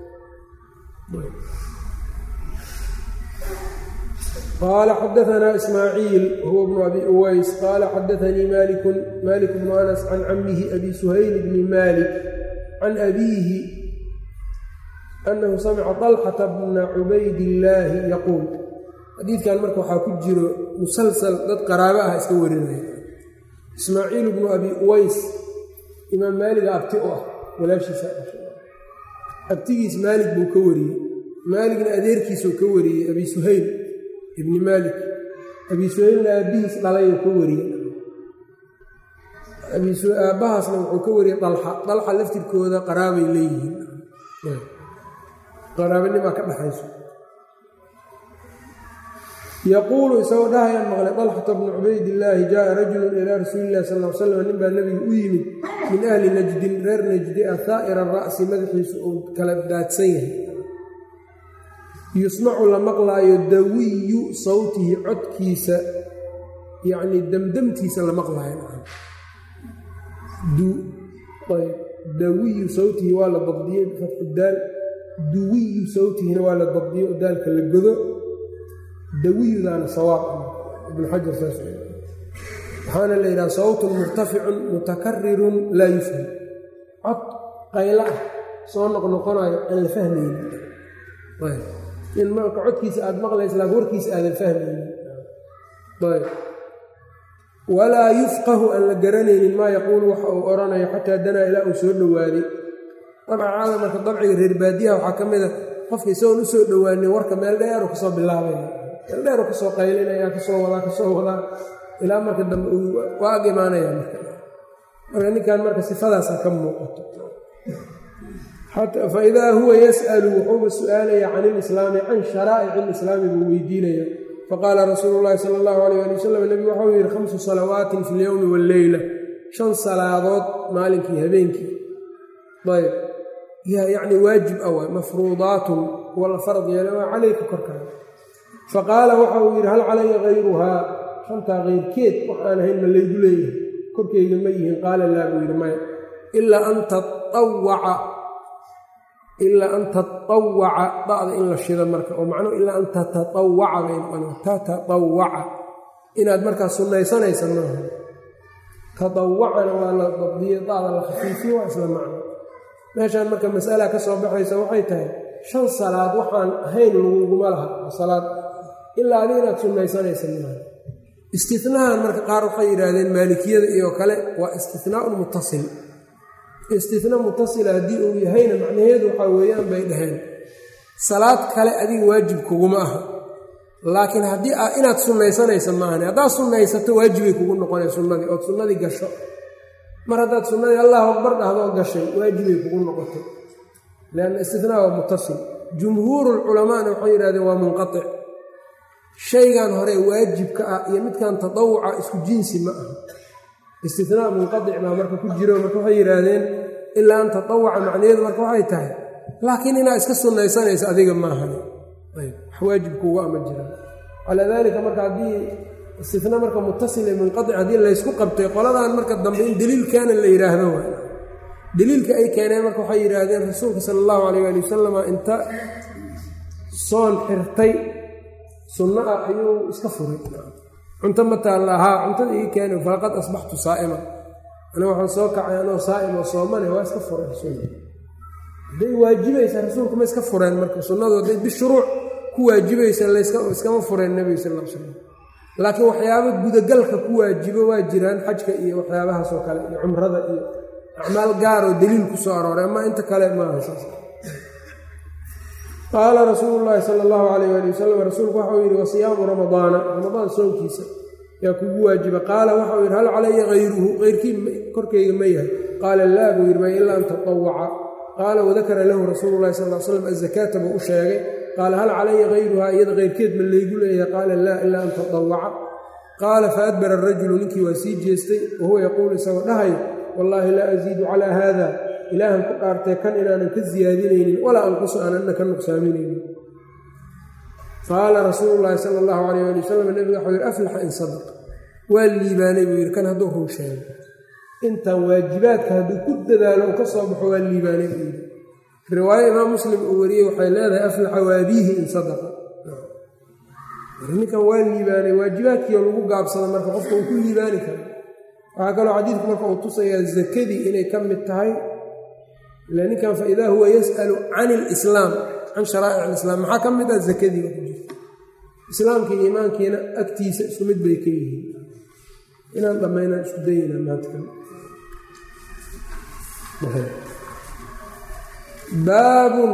qaala xadaanaa ismaaciil huwa bnu abi uways qaala xadaanii maalik bnu anas can camihi abi suhayl bni maalik can abiihi annahu samica طalxata bna cubaydillaahi yaquul xadiidkan marka waxaa ku jiro musalsal dad qaraabo ah iska warinaya ismaaciil bnu abi uways imaam maaliga abti u ah walaashiisa abtigiis maalig buu ka wariyey maaligna adeerkiisuu ka wariyey abi suhayl ibni maalik abi suhaylna aabbihiis dhalayuu ka wariyey aabbahaasna wuxuu ka wariyey dalxa laftirkooda qaraabay leeyihiin qaraabanimaa ka dhaxayso yaquulu isagoo dhahayaan maqlay dalxata bnu cubaydillaahi jaaa rajulun ilaa rasuuli illahi sal l slam nin baa nebigu u yimid min ahli najdin reer najdi ah haa'ira ra'si madaxiisu uu kala daadsan yahay yusmacu la maqlaayo dawiyu sawtihi codkiisa yacnii damdamtiisa la maqlaayo dawiyu sawtihi waa la dabdiyey bifatxi daal duwiyu sawtihina waa la dabdiyo oo daalka la godo dawiyudaana sawaab ibnu xajar saas waxaana la yidhaha sawtun murtaficun mutakarirun laa yufham cod qaylo ah soo noqnoqonayo aan la fahmaynin in marka codkiisa aada maqlaysa laakin warkiisa aadan fahmaynin walaa yufqahu aan la garanaynin maa yaquulu waxa uu odhanayo xataa danaa ilaa uu soo dhowaaday dabcaada marka dabciga reer baadiyaha waxaa ka mida qofka isagoon u soo dhowaanin warka meel dheeru kasoo bilaabaya meel dheeru kasoo qaylinaya kasoo wadaa ilaa marka dambe waa ag imaanaya marka ninkan marka sifadaasa ka muuqato fa idaa huwa yas'alu wuxuuba su-aalaya can ilislaami can sharaa'ici ilislaami buu weydiinaya faqaala rasuulu llaahi sala allahu alayh ali wasalam nebigu waxau yidhi 5 salawaatin fi lyowmi walleyla 5 salaadood maalinkii habeenkii ayb yacni waajib ah waay mafruudaatun kuwa la farad yeela waa calayka korkaada faqaala waxa uu yidhi hal calaya hayruhaa 5taa keyrkeed wax aan ahayn ma laygu leeyahay korkeyga ma yihiin qaala laa buu yidhi maya ilaa an tatawaca bacda in la shido marka oo macnuhu ilaa an tatatawaca bay noqona tatatawaca inaad markaa sunnaysanaysa maaha tatawacana waa la dabdiye bacda la khafiifiye waa isla macno meeshaan marka mas'ala ka soo baxaysa waxay tahay 5 salaad waxaan ahayn laguguma laha salaad ilaa adi inaad sunnaysanaysa maaha istinahan marka qaar waxay yidhaahdeen maalikiyada iyo kale waa istinaaun mutasil istinaa mutasila haddii uu yahayna macnaheedu waxaa weeyaan bay dhaheen salaad kale adiga waajib kuguma aha laakiin haddii inaad sunnaysanaysa maahan haddaad sunnaysato waajibay kugu noqonay sunnadii ood sunnadii gasho mar haddaad sunnadii allahu akbar dhahdoo gashay waajibay kugu noqotay lianna istinaa waa mutasil jumhuurulculamaana waxay yidhahdeen waa munqatic shaygan hore waajibka ah iyo midkan tatawuca isku jinsi ma aha istinaa munqadic baa marka ku jiro marka waxay yidhaahdeen ilaa an tatawaca macnaheedu marka waxay tahay laakiin inaa iska sunnaysanaysa adiga maahan wax waajibkuuga ama jiraan calaa daalika marka haddii istina marka mutasile munqadic haddii laysku qabtay qoladan marka dambe in daliilkaana la yidhaahdo waay daliilka ay keeneen marka waxay yidhaahdeen rasuulka sala allahu calayh ali wasalam inta soon xirtay sunno ah ayuu iska furay cunto ma taalla haa cuntada ii keenay falaqad asbaxtu saa'ima aniga waxaan soo kacay anoo saa'im oo soomane waa iska furay sunna hadday waajibaysa rasuulku ma iska fureen marka sunnadu hadday bishuruuc ku waajibaysa iskama fureen nebiga sal l slam laakiin waxyaabo gudagalka ku waajibo waa jiraan xajka iyo waxyaabahaasoo kale iyo cumrada iyo acmaal gaar oo daliil ku soo arooray ama inta kale maaha saas qaala rasuulu llaahi sala allahu calayh ali wasalam rasuulku waxau yidhi wasiyaamu ramadaana ramadaan soonkiisa yaa kugu waajiba qaala waxau yidhi hal calaya hayruhu keyrkii korkeyga ma yahay qaala laa buu yidhi may ilaa an tatawaca qaala wadakara lahu rasuulu llahi sal l slam azakaata buu u sheegay qaala hal calaya hayruhaa iyada keyrkeed ma laygu leeyahay qaala laa ilaa an tatawaca qaala faadbara arajulu ninkii waa sii jeestay wahuwa yaquulu isagoo dhahayo wallaahi laa asiidu calaa haada ilaahan ku dhaartee kan inaanan ka siyaadinaynin walaa anqusu aanana ka nuqsaaminaynin qaala rasuulu llaahi sala allahu calayh ali wasalam nebiga waxau yidhi aflaxa in sadaqa waa liibaanay buu yidhi kan hadduu run sheego intaan waajibaadka hadduu ku dadaalo uu ka soo baxo waa liibaanay buu yidhi riwaayo imaam muslim uu wariyey waxay leedahay aflaxa waabiihi in sadaqa ninkan waa liibaanay waajibaadkiio lagu gaabsado marka qofka uu ku liibaani karo waxaa kaloo xadiidku marka uu tusayaa zakadii inay ka mid tahay ila ninkan fa idaa huwa yas'alu can ilislaam can sharaa'ic alislaam maxaa ka mid ah zakadii ba ku jirta islaamka iyo iimaankiina agtiisa isku mid bay ka yihiin inaan dhammaynaan isku dayaynaa maanta baabun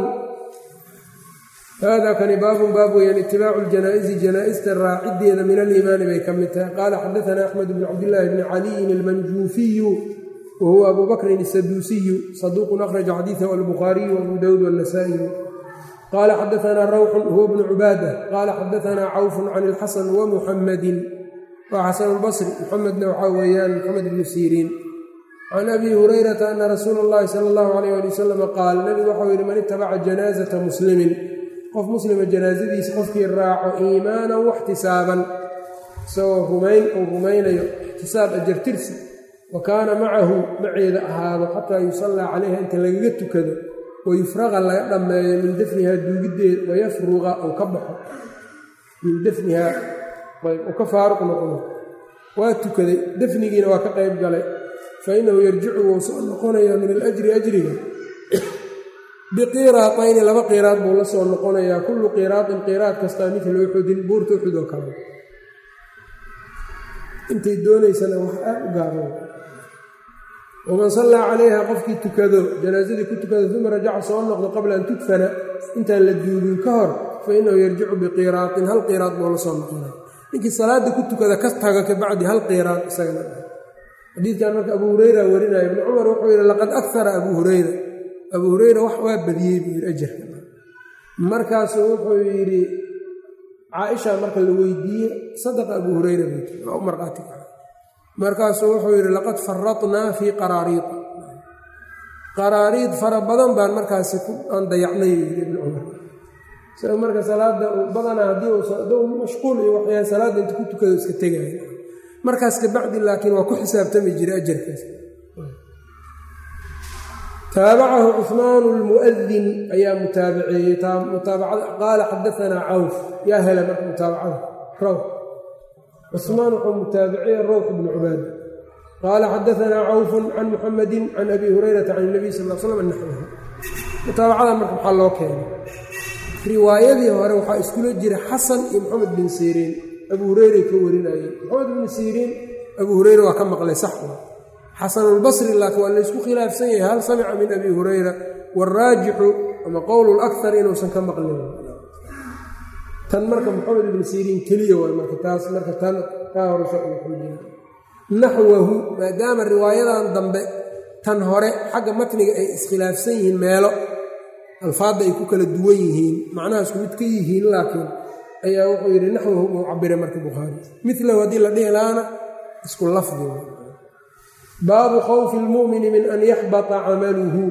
hada kani baabun baab weyaan itibaacu ljanaa'izi janaaista raacideeda min aliimaani bay ka mid tahay qaala xadaana axmed bn cabdillaahi bni caliyin almanjuufiyu wahuwa abu bakrin asaduusiyu saduuqun akhraja xadiidahu albukhaariyu waabuu dawud wannasaa'iyu qaala xadaanaa rawxun huwa bnu cubaada qaala xadaanaa cawfun can ilxasan wamuxamadin waa xasan albasri muxamedna waxaa weeyaan moxamed ibnu siriin can abi hurayrata ana rasuula اllahi sala allahu alayh ali wasalam qaal nebigu waxau yidhi man itabaca janaazata muslimin qof muslima janaasadiisa qofkii raaco iimaanan waxtisaaban isagoo uu rumaynayo ixtisaab ajartirsi wa kaana macahu maceeda ahaado xataa yusallaa calayha inta lagaga tukado wayufraqa laga dhammeeyo min dafnihaa duugiddeeda wayafruqa uu ka baxo min dafnihaa uu ka faaruq noqdo waa tukaday dafnigiina waa ka qayb galay fa innahu yarjicu wuu soo noqonayaa min alajri ajriga biqiiraatayni laba qiiraad buu la soo noqonayaa kullu qiiraatin qiiraad kastaa midla uxudin buurta uxud oo kale intay doonaysana wax aad u gaaro waman sallaa calayha qofkii tukado janaasadii ku tukado uma rajaca soo noqdo qabla an tudfana intaan la duugin ka hor fa innahu yarjicu biqiiraatin hal qiiraad buu la soo noqonaya ninkii salaada ku tukada ka taga kabacdi hal qiiraad isagana xadiidkan marka abuu hureyra warinaya ibnu cumar wuxuu yidhi laqad akara abuu hureyra wax waa badiyey buu yidhi ajarka markaasuu wuxuu yidhi caaisha marka la weydiiye sadaqa abuu hureyra buuti waa u marqaati kaca markaasuu wuxuu yidhi laqad faradnaa fii qaraariid fara badan baan markaasi aan dayacnay yidhi ibnu cumar isaga marka salaada badanaa haddii mashquul iyo waxyaa salaadda inta ku tukado iska tegaya markaas kabacdi laakiin waa ku xisaabtami jiray ajarkaas taabacahu cuثmaan اlmu'adin ayaa mutaabaceeyey mutaabacada qaala xadaanaa cawf yaa hela marka mutaabacada rawx cuثmaan wuxuu mutaabaceeye rawx bnu cubaada qaala xadaanaa cawfun can muxamadi can abi hurayrata can اnabiy sal slam naxwahu mutaabacada marka maxaa loo keenay riwaayadii hore waxaa iskula jira xasan iyo moxamed bin siriin abu hureyray ka warinayeen moxamed bin siriin abu hureyre waa ka maqlay sax xasanulbasri laakiin waa laysku khilaafsan yahay hal samica min abi hureyra waraajixu ama qowlu lakar inuusan ka maqlin tan marka moxamed ibn siriin keliya waay marka taas marka tan kaa horeysa naxwahu maadaama riwaayadan dambe tan hore xagga matniga ay iskhilaafsan yihiin meelo alfaadda ay ku kala duwan yihiin macnaha isku mid ka yihiin laakiin ayaa wuxuu yidhi naxwahu buu cabiray marka bukhaari milahu haddii la dhihi lahaana isku lafdi baabu khawfi اlmu'mini min an yaxbata camaluhu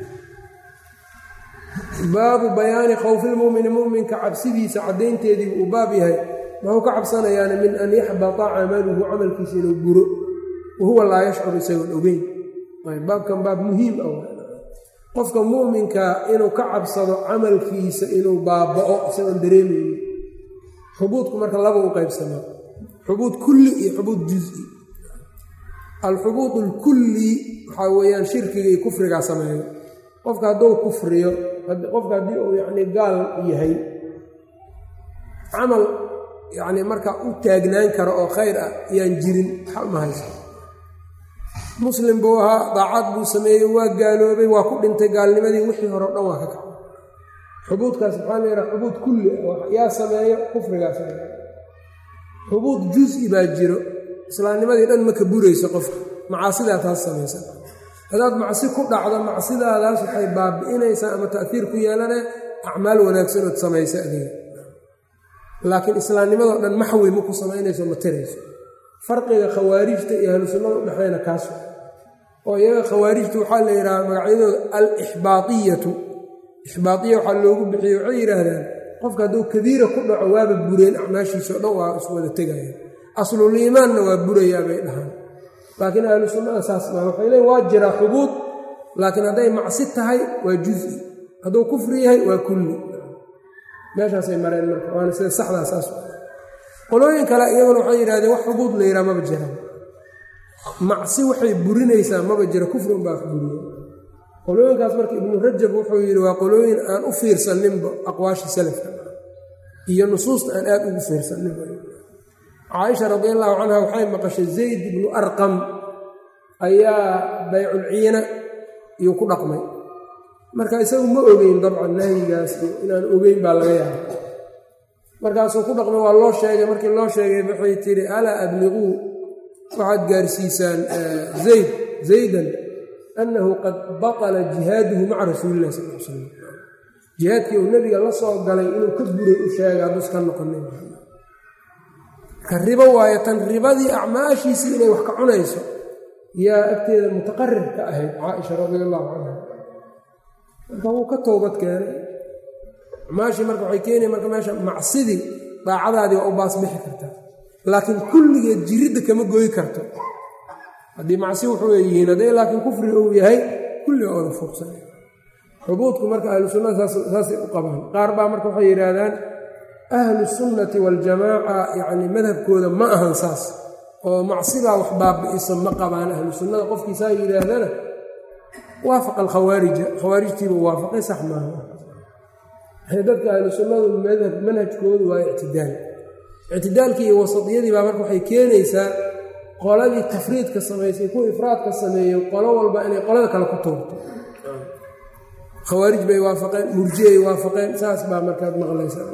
baabu bayaani khawfi lmu'mini mu'minka cabsidiisa caddaynteedii uu baab yahay maxuu ka cabsanayaana min an yaxbata camaluhu camalkiisa inuu guro wahuwa laa yashcur isagoon ogeyn. baabkan baab muhiim ah qofka mu'minka inuu ka cabsado camalkiisa inuu baaba'o isagoon dareemaynin. xubuudku marka laba u qaybsamaa, xubuud kulli iyo xubuud juz-i. alxubuud alkulli waxaa weeyaan shirkiga iyo kufrigaa sameeyo. qofka hadduu kufriyo, qofka haddii uu yacni gaal yahay, camal yacni markaa u taagnaan karo oo khayr ah yaan jirin, waxa uma hayso. muslim buu ahaa, daacad buu sameeyey, waa gaaloobay, waa ku dhintay gaalnimadii, wixii hore o dhan waa ka kacay. xubuudkaas maxaa la yidhaha xubuud kulli ah, yaa sameeyo kufrigaa sameeyo. xubuud juz-i baa jiro, islaamnimadii dhan ma ka burayso qofka, macaasidaa taas samaysa. haddaad macsi ku dhacdo, macsidaadaas waxay baabi'inaysaa ama ta'hiir ku yeelanee acmaal wanaagsan ood samaysa adiga. laakiin islaamnimadoo dhan maxwi ma ku samaynayso, ma tirayso. farqiga khawaarijta iyo ahlu sunnada udhexeeyna kaas oo iyaga khawaarijta waxaa la yidhaha magacyadooda al-ixbaatiyatu. ixbaatiya waxaa loogu bixiye waxay yidhaahdaan qofka hadduu kabiira ku dhaco waaba bureen, acmaashiisao dhan waa iswada tegaya, asluliimaanna waa burayaa bay dhahaan. laakiin ahlu sunnada saas maa, waxay leeyiin waa jiraa xubuud, laakiin hadday macsi tahay waa juz-i, hadduu kufri yahay waa kulli. meeshaasay mareen marka, waana sida saxdaa saas. qolooyin kale iyaguna waxay yidhahdeen wax xubuud la yidhaha maba jiraan, macsi waxay burinaysaa maba jira, kufri unbaa wax buriya. qolooyinkaas marka ibnu rajab wuxuu yidhi waa qolooyin aan u fiirsaninba aqwaasha salafka iyo nusuusta aan aad ugu fiirsaninba. caaisha radi allahu canha waxay maqashay zayd ibnu arqam ayaa bayculciina iyuu ku dhaqmay. marka isagu ma ogeyn dabcan nahyigaas inaan ogeyn baa laga yaaba. markaasuu ku dhaqmay, waa loo sheegay. markii loo sheegay waxay tidhi alaa abliquu, waxaad gaarsiisaan zaydan annahu qad batala jihaaduhu maca rasuulilah sal l slam. jihaadkii uu nebiga la soo galay inuu ka buray u sheega haddus ka noqonin. ka ribo waayo tan, ribadii acmaashiisii inay wax ka cunayso yaa agteeda mutaqarir ka ahayd caaisha radi allahu canha. marka wuu ka toobad keenay. acmaashii marka waxay keenaya marka meesha macsidii daacadaadii waa u baasbixi kartaa, laakiin kulligeed jiridda kama goyi karto. haddii macsi wuxuu yihiin, hadday laakiin kufri uu yahay kulliga ooda fuuqsanay. xubuudku marka ahlu sunnada saasay u qabaan. qaar baa marka waxay yidhaahdaan ahlu sunnati waljamaaca yacni madhabkooda ma ahan saas, oo macsibaa wax baabi'iso ma qabaan ahlu sunnada. qofkiisaa yidhaahdana waafaqa alkhawaarija, khawaarijtiibuu waafaqay, sax maaha. dadka ahlu sunnadu manhajkoodu waa ictidaal. ictidaalkii iyo wasadiyadii baa marka waxay keenaysaa qoladii tafriidka samaysay kuwa ifraadka sameeyey qolo walba inay qolada kale ku tuurto. khawaarij bay waafaqeen, murjiay waafaqeen, saas baa markaad maqlaysaa.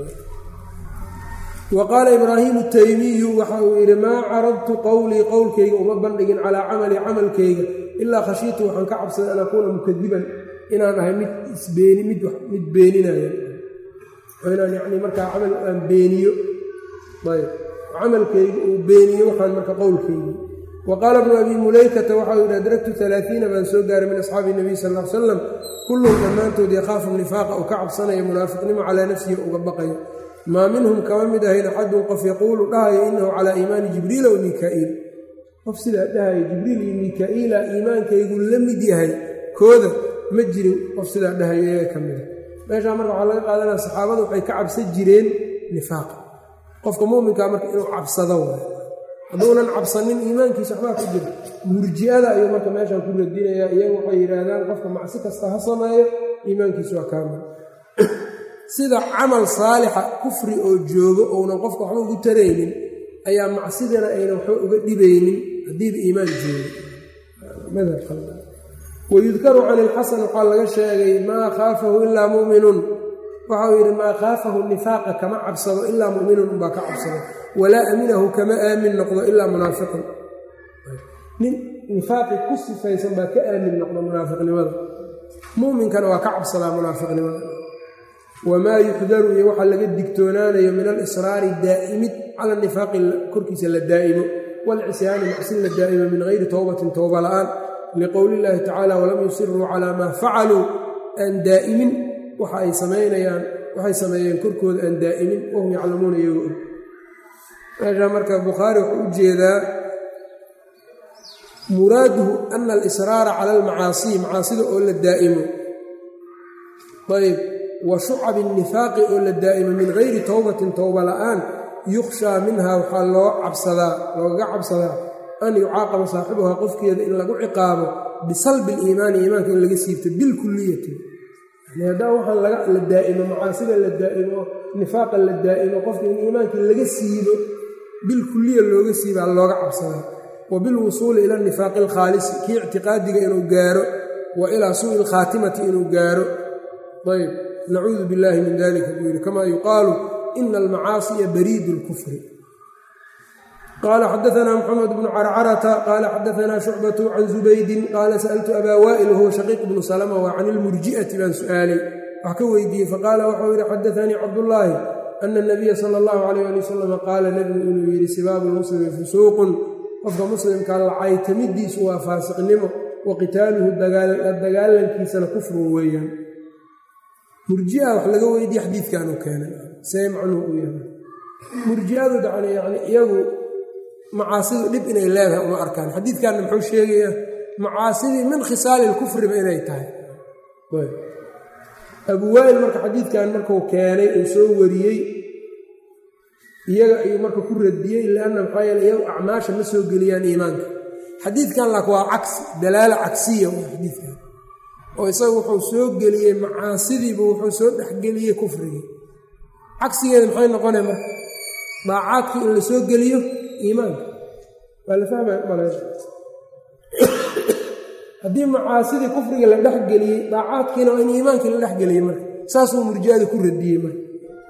wa qaala ibraahiimu taymiyu waxa uu yidhi maa caradtu qowlii qowlkayga uma bandhigin calaa camali camalkayga ilaa khashiitu waxaan ka cabsaday an akuuna mukadiban, inaan ahay mid isbeeni mid beeninaya, oo inaan yacni markaa camal aan beeniyo. ayb camalkayga uu beeniyo waxaan marka qowlkaygi. wa qaala bnu abi mulaykata waxa uu yidhi adragtu 30 baan soo gaaray min asxaabi nabiy sal l salam kulluhum dhammaantood yakhaafu nifaaqa uu ka cabsanaya munaafiqnimo calaa nafsihi uga baqayo. maa minhum kama mid ahayn axadun qof yaquulu dhahayo inahu calaa iimaani jibriila wa mikaa'iil, qof sidaa dhahayo jibriil iyo mikaa'iila iimaankaygu la mid yahay kooda ma jirin qof sidaa dhahayo iyaga ka mida. meeshaa marka waxaa laga qaadanaya saxaabadu waxay ka cabsan jireen nifaaqa. qofka mu'minkaa marka inuu cabsado waay, hadduunan cabsanin iimaankiisa waxbaa ku jira. murji'ada ayuu marka meeshaan ku radinayaa. iyagu waxay yidhaahdaan qofka macsi kasta ha sameeyo iimaankiisa waa kaamil. sida camal saalixa kufri oo joogo ounan qofka waxba ugu taraynin ayaa macsidana aynan waxba uga dhibaynin haddiiba iimaan joogo. wayudkaru can ilxasan waxaa laga sheegay maa khaafahu ilaa mu'minuun, waxau yidhi maa khaafahu nifaaqa kama cabsado ilaa mu'minuun unbaa ka cabsado, walaa aminahu kama aamin noqdo ilaa munaafiqun. nin nifaaqi ku sifaysan baa ka aamin noqdo munaafiqnimada, mu'minkana waa ka cabsadaa munaafiqnimada. wamaa yuxdaru iyo waxaa laga digtoonaanayo min alisraari daa'imid cala nifaaqi korkiisa la daa'imo waalcisyaani macsi la daa'imo min hayri towbatin towba la'aan liqowli illaahi tacaala walam yusiruu calaa maa facaluu aan daa'imin waxay sameeyeen korkooda aan daa'imin wahum yaclamuuna iyagoo og meeshaa marka bukhaari wuxuu u jeedaa muraaduhu ana alisraara cala almacaasi macaasida oo la daa'imo ayb wa shucabi nifaaqi oo la daa'imo min hayri towbatin towba la'aan yukhshaa minha waxaa loogaga cabsadaa an yucaaqaba saaxibuhaa qofkeeda in lagu ciqaabo bisalbi aliimaani iimaanka in laga siibto bilkuliyati haddaan waxaan la daa'imo macaasida la daa'imo nifaaqa la daa'imo qofka in iimaankii laga siibo bilkuliya looga siibaa looga cabsadaa wa bilwusuuli ila nifaaqi alkhaalisi kii ictiqaadiga inuu gaaro wa ilaa suu'i alkhaatimati inuu gaaro ayb nacuudu billaahi min dalika buu yidhi kamaa yuqaalu ina almacaasiya bariidu lkufri qaala xadaanaa moxamed bnu carcarata qaala xadaanaa shucbatu can zubaydin qaala sa'altu abaa waa'il wahuwa shaqiiq bnu salama waa can ilmurji'ati baan su'aalay wax ka weydiiyey faqaala waxau yidhi xadaanii cabdullaahi ana anabiya sala allahu calayh ali wasalam qaala nebigu inuu yidhi sibaabu lmuslimi fusuuqun qofka muslimka lacaytamidiisu waa faasiqnimo wa qitaaluhu dagaalankiisana kufrun weeyaan murjia wax laga weydiye xadiidkanuu keenay see macnuhu uu yahay murji'adu yani iyagu macaasidu dhib inay leedahay uma arkaan xadiidkanna muxuu sheegayaa macaasidii min khisaali lkufriba inay tahay abu waa'il marka xadiidkan markuu keenay uu soo wariyey iyaga ayuu marka ku radiyey lianna maxaa yeele iyagu acmaasha ma soo geliyaan iimaanka xadiidkan lak waa cagsi dalaala cagsiya waa xadiidkan oo isaga wuxuu soo geliyey macaasidiibu wuxuu soo dhexgeliyey kufrigii cagsigeeda maxay noqonay marka daacaadkii in la soo geliyo iimaanka waa la fahmaya male haddii macaasidii kufriga la dhexgeliyey daacaadkiina waa in iimaankii la dhexgeliyey marka saasuu murji'ada ku radiyey marka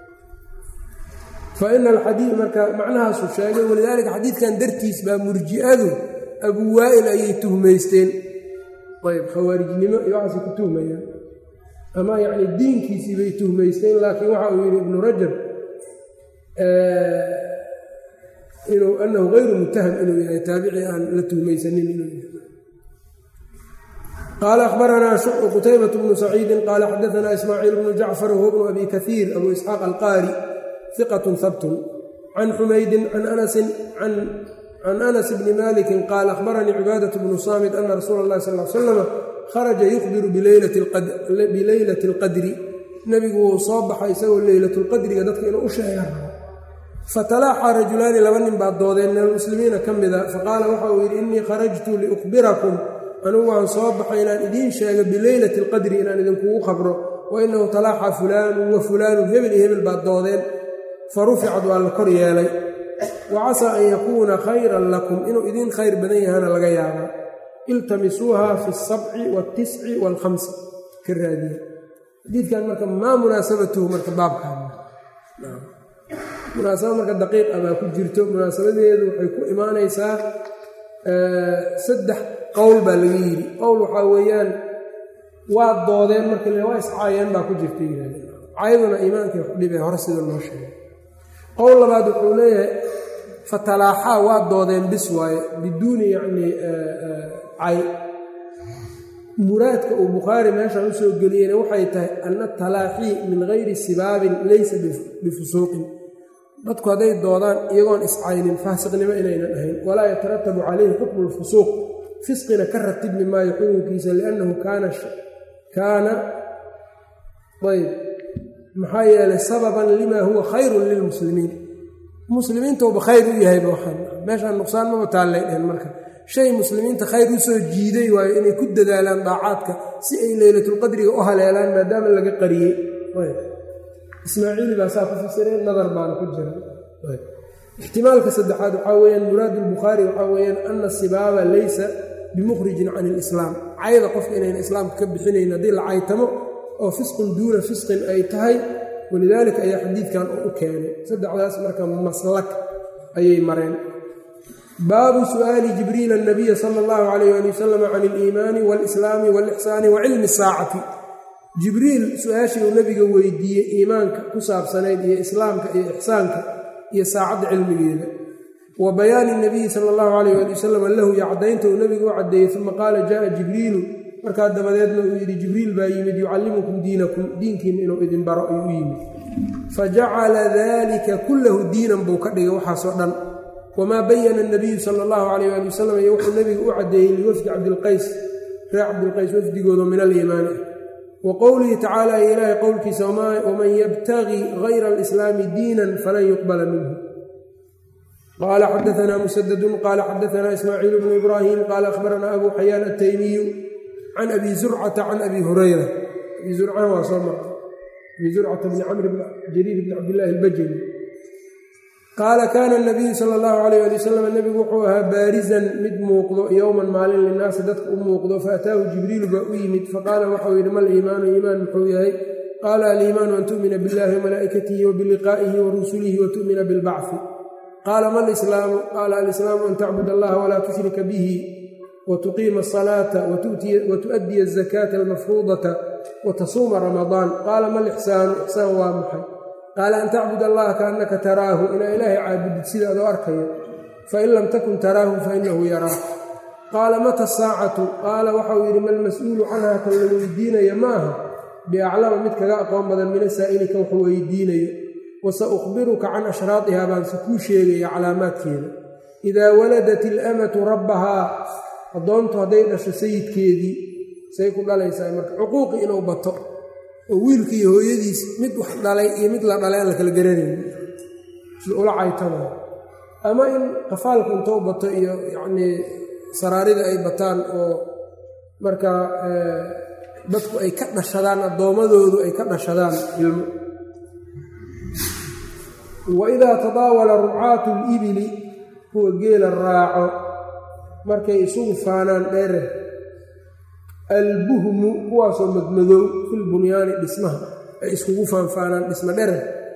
fa ina alxadiid marka macnahaasuu sheegay walidaalika xadiidkan dartiis baa murji'adu abuu waa'il ayay tuhmaysteen ayb khawaarijnimo iyo waxaasay ku tuhmayaan ama yacni diinkiisii bay tuhmaysteen laakiin waxa uu yidhi ibnu rajab anahu hayru mutaham inuu yahay taabici aan la tuhmaysanin inuu yahay qaala akhbaranaa qutaybatu bnu saciidin qaala xadaanaa ismaaciil bnu jacfar wahuwa bnu abi kaiir abu isxaaq alqaari hiqatun habtun can xumaydin can anas bni malikin qaala akhbaranii cibaadatu bnu saamid ana rasuula اllahi sal l slama kharaja yukhbiru bileylati اlqadri nebigu wuu soo baxay isagoo leylatulqadriga dadka inuu u sheega fatalaaxaa rajulaani laba nin baa doodeen min almuslimiina ka mida faqaala waxa uu yidhi innii kharajtu liukhbirakum anugu waan soo baxay inaan idiin sheego bileylati alqadri inaan idinkugu khabro wa inahu talaaxaa fulaanu wa fulaanu hebel iyo hebel baa doodeen fa ruficad waa la kor yeelay wa casaa an yakuuna khayran lakum inuu idiin khayr badan yahana laga yaabaa iltamisuuha fi asabci waaltisci waalkhamsi ka raadiya xadiidkan marka maa munaasabatuhu marka baabkan munaasaba marka daqiiq ah baa ku jirto munaasabadeedu waxay ku imaanaysaa saddex qowl baa laga yidhi qowl waxaa weeyaan waa doodeen marka waa iscaayeen baa ku jirta yidhahdeen cayduna iimaankay wax dhibee hore sida loo sheegay qowl labaad wuxuu leeyahay fatalaaxaa waa doodeen bis waaye biduuni yacnii cay muraadka uu bukhaari meeshaan u soo geliyeyna waxay tahay anna talaaxii min hayri sibaabin laysa bifusuuqin dadku hadday doodaan iyagoon iscaynin faasiqnimo inaynan ahayn walaa yataratabu calayhi xukmu lfusuuq fisqina ka ratibmi maayo xukunkiisa liannahu kaana ayb maxaa yeelay sababan limaa huwa khayrun lilmuslimiin muslimiintauba khayr u yahayba waxaan meeshaan nuqsaan maba taallay dhehen marka shay muslimiinta khayr u soo jiiday waayo inay ku dadaalaan daacaadka si ay leylatulqadriga u haleelaan maadaama laga qariyey ismaaciili baa saa ku fasireen nadar baana ku jira ixtimaalka saddexaad waxaa weyaan muraadu lbukhaari waxaa weyaan ana sibaaba laysa bimukhrijin can ilislaam cayda qofka inayna islaamka ka bixinayn haddii la caytamo oo fisqun duuna fisqin ay tahay walidaalika ayaa xadiidkan u keenay saddexdaas marka maslak ayay mareen baabu su'aali jibriil annabiya sala allahu calayh ali wasalam can iliimaani waalislaami waalixsaani wa cilmi saacati jibriil su-aashii uu nebiga weydiiyey iimaanka ku saabsanayd iyo islaamka iyo ixsaanka iyo saacadda cilmigeeda wa bayaani nabiyi sala allahu calayh waali wasalam lahu iyo caddaynta uu nebigu u caddeeyey uma qaala jaaa jibriilu markaa dabadeedna uu yidhi jibriil baa yimid yucallimukum diinakum diinkiina inuu idin baro ayuu u yimid fajacala dalika kullahu diinan buu ka dhigay waxaasoo dhan wamaa bayana nabiyu sala allahu calayh waali wasalam iyo wuxuu nebigu u caddeeyey liwafdi cabdilqays reer cabdilqays wafdigooda min aliimaani wa qowlihi tacaala iyo ilaahay qowlkiisa waman yabtagi gayra alislaami diinan falan yuqbala minhu qaala xadaanaa musadadun qaala xadaanaa ismaaciil bnu ibraahim qaala akhbaranaa abu xayaan ataymiyu can abi zurcata can abi hurayra abi zurcan waa soo mara abi zurcata bni camr bn jariir bni cabdillaahi albajali qaala kaana nabiyu sala allahu calayh ali wasalam nebigu wuxuu ahaa baarizan mid muuqdo yowman maalin linnaasi dadka u muuqdo faataahu jibriilu baa u yimid faqaala waxau yidhi mal iimaanu iimaan muxuu yahay qaala aliimaanu an tu'mina billahi wamalaa'ikatihi wabiliqaa'ihi wa rusulihi wa tu'mina bilbacfi qaala ma lislaamu qaala alislaamu an tacbud allaha walaa tushrika bihi wtuqiima asalaata watu'addiya azakaata almafruudata watasuuma ramadaan qaala ma lixsaanu ixsaan waa maxay qaala an tacbud allaha kaannaka taraahu inaa ilaahay caabudid sida adoo arkaya fain lam takun taraahu fainahu yaraak qaala mata asaacatu qaala waxau yidhi malmas-uulu canhaa kan la weydiinaya ma aha biaclama mid kaga aqoon badan min asaa'ili kan wax weydiinayo wasa ukhbiruka can ashraadihaa baanse kuu sheegaya calaamaadkeeda idaa waladat ilamatu rabbahaa addoontu hadday dhasho sayidkeedii say ku dhalaysaa marka cuquuqi inuu bato oo wiilka iyo hooyadiis mid wax dhalay iyo mid la dhalay aan la kala garanayn sida ula caytama ama in qafaalku intou bato iyo yacnii saraarida ay bataan oo markaa dadku ay ka dhashadaan addoommadoodu ay ka dhashadaan ilmo wa idaa tadaawala rucaatu libili kuwa geela raaco markay isugu faanaan dheere albuhmu kuwaasoo madmadow filbunyaani dhismaha ay iskugu faanfaanaan dhisma dherer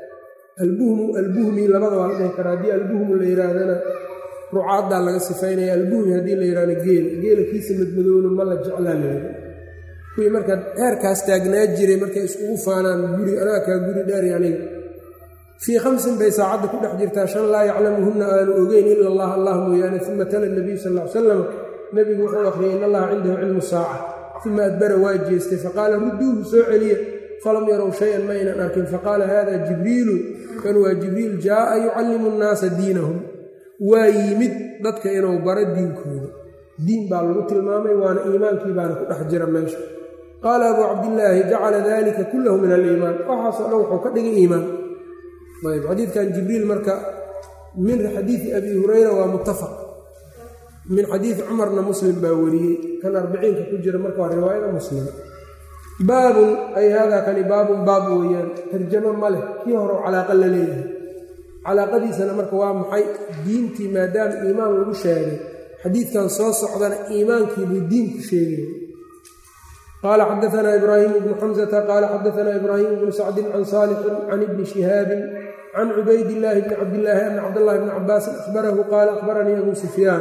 albuhmi labada waa la dhihi karaa haddii albuhmu la yihaahdana rucaaddaa laga sifaynaya albuhmi haddii la yihahdo geela kiisa madmadowna ma la jeclaa leeda kuwii marka dheerkaas taagnaa jiray markay iskugu faanaan guri anaa kaa guri dheer aniga fii 5 bay saacadda ku dhex jirtaa 5 laa yaclamuhunna aanu ogeyn ila allah allah mooyaane uma tala nabiyu sal l salam nebigu wuxuu akhriyay in allaha cindahu cilmu saaca uma adbara waa jeestay faqaala rudduuhu soo celiya falam yarow shay-an ma aynan arkin faqaala hada jibriilu kan waa jibriil jaa'a yucallimu nnaasa diinahum waa yimid dadka inuu baro diinkooda diin baa lagu tilmaamay waana iimaankii baana ku dhex jira meesha qaala abuu cabdillaahi jacala dalika kullahu min aliimaan waxaasoo dhan wuxuu ka dhigay iimaan ayb xadiidkan jibriil marka min xadiidi abi hurayra waa muttafaq min xadiidi cumarna muslim baa wariyey kan 40ka ku jira marka waa riwaayada muslim baabun ay haadaa kani baabun baab weeyaan tarjamo ma leh kii hore calaaqa la leeyahay calaaqadiisana marka waa maxay diintii maadaama iimaan lagu sheegay xadiidkan soo socdana iimaankii buu diinku sheegay qaala xadaanaa ibraahim ibnu xamsata qaala xadaanaa ibraahim ibnu sacdin can saalixin can ibni shihaabin can cubaydillaahi bni cabdillaahi ana cabdاllahi bni cabaasin ahbarahu qaala ahbaranii abuu sufyaan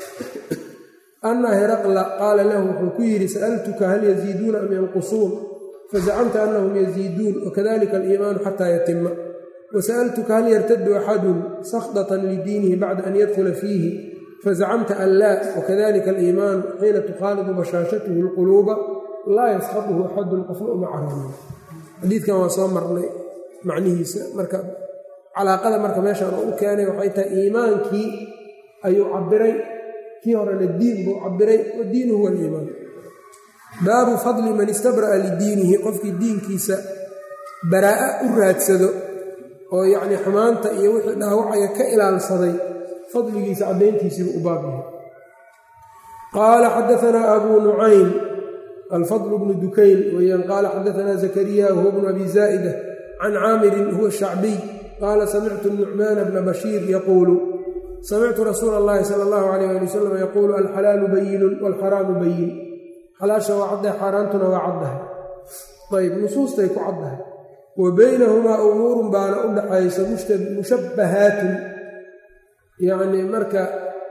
ana heraqla qaala lahu wuxuu ku yidhi sa'altuka hal yaziiduuna am yanqusuun fazacamta annahum yaziiduun wakadalika aliimaanu xataa yatima wasa'altuka hal yartadu axadun sakhdatan lidiinihi bacda an yadkhula fiihi fazacamta an laa wakadalika aliimaanu xiina tukhaalidu bashaashatuhu alquluuba laa yaskhaduhu axadun qofna uma caroonin xadiidkan waa soo marnay macnihiisa marka calaaqada marka meeshaan oo u keenay waxay tahay iimaankii ayuu cabiray kii horena diin buu cabiray wa diinuhu huwa aliimaan baabu fadli man istabra'a lidiinihi qofkii diinkiisa baraa'a u raadsado oo yacnii xumaanta iyo wixii dhaawacaya ka ilaalsaday fadligiisa caddayntiisiibu u baab yahay qaala xadaanaa abuu nucaym alfadl bnu dukayn weyaan qaala xadaanaa zakariya huwa bnu abi zaa'ida can caamirin huwa shacbiy qaala samictu nucmaana bna bashiir yaquulu samictu rasuula اllahi sala اllahu alayh ali wasalam yaquulu alxalaalu bayinun waalxaraamu bayin xalaasha waa caddahay xaaraantuna waa caddahay ayb nusuustay ku caddahay wa baynahumaa umuurun baana u dhaxaysa mushabbahaatun yacnii marka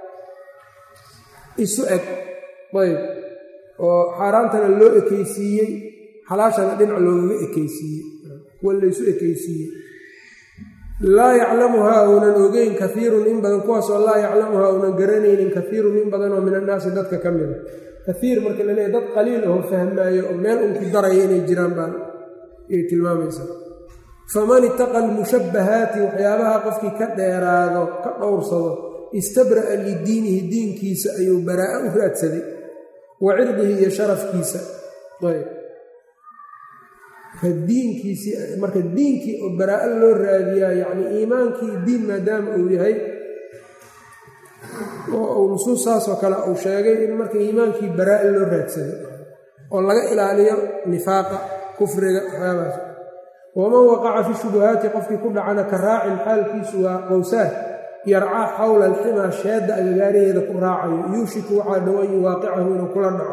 isu eg ayb oo xaaraantana loo ekaysiiyey xalaashana dhinac loogaga ekaysiiyey wa laysu ekaysiiyey laa yaclamuhaa uunan ogeyn kaiirun in badan kuwaasoo laa yaclamuhaa uunan garanaynin kaiirun in badanoo min annaasi dadka ka mida kaiir marka la leeyahy dad qaliil oo fahmaayo oo meel un ku daraya inay jiraan baan ay tilmaamaysaa faman ittaqa almushabbahaati waxyaabaha qofkii ka dheeraado ka dhowrsado istabra'a lidiinihi diinkiisa ayuu baraa'a u raadsaday wa cirdihi iyo sharafkiisa ayb marka diinkii oo baraa'a loo raadiyaa yacni iimaankii diin maadaama uu yahay oo uu nusuus saasoo kale uu sheegay in marka iimaankii baraa'a loo raadsaday oo laga ilaaliyo nifaaqa kufriga waxyaabahaas waman waqaca fi shubuhaati qofkii ku dhacana ka raacin xaalkiisu waa qowsaan yarcaa xawla alximaa sheedda agagaaraheeda ku raacayo yuushiku waxaa dhowan yuwaaqicahu inuu kula dhaco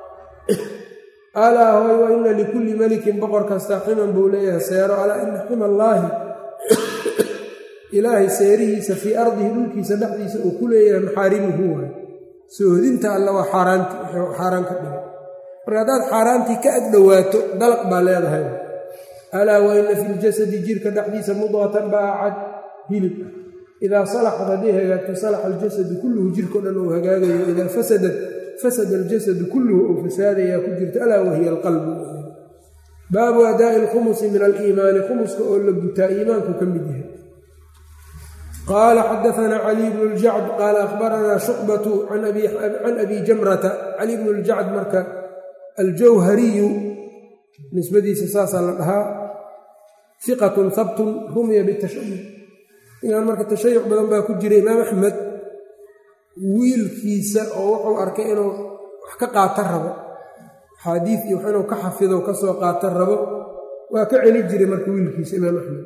alaa hooy wa ina likulli melikin boqor kasta ximan buu leeyahay seero alaa ina xima allaahi ilaahay seerihiisa fii ardihi dhulkiisa dhexdiisa uu ku leeyahay maxaarimuhu waay soohodinta alla waa xaaraan ka dhigo marka haddaad xaaraantii ka agdhowaato dalaq baa leedahay alaa wa ina fi ljasadi jirka dhexdiisa mudqatan baacad hilib ah idaa salaxad hadday hagaagto salaxa aljasadu kulluhu jirkao dhan uu hagaagayo idaa fasadat fasada aljasadu kulluhu uu fasaadayaa ku jirto alaa wahiya alqalbu baabu adaa'i alkhumusi min aliimaani khumuska oo la gutaa iimaanku ka mid yahay qaala xadaanaa caliy bnu ljacd qaala akhbaranaa shucbatu can abi jamrata cali bnu ljacd marka aljawhariyu nisbadiisa saasaa la dhahaa hiqatun habtun rumiya bitashayuc ninkan marka tashayuc badan baa ku jira imaam axmed wiilkiisa oo wuxuu arkay inuu wax ka qaata rabo axaadiid iyo wax inuu ka xafido ka soo qaata rabo waa ka celi jiray marka wiilkiisa imaam axmed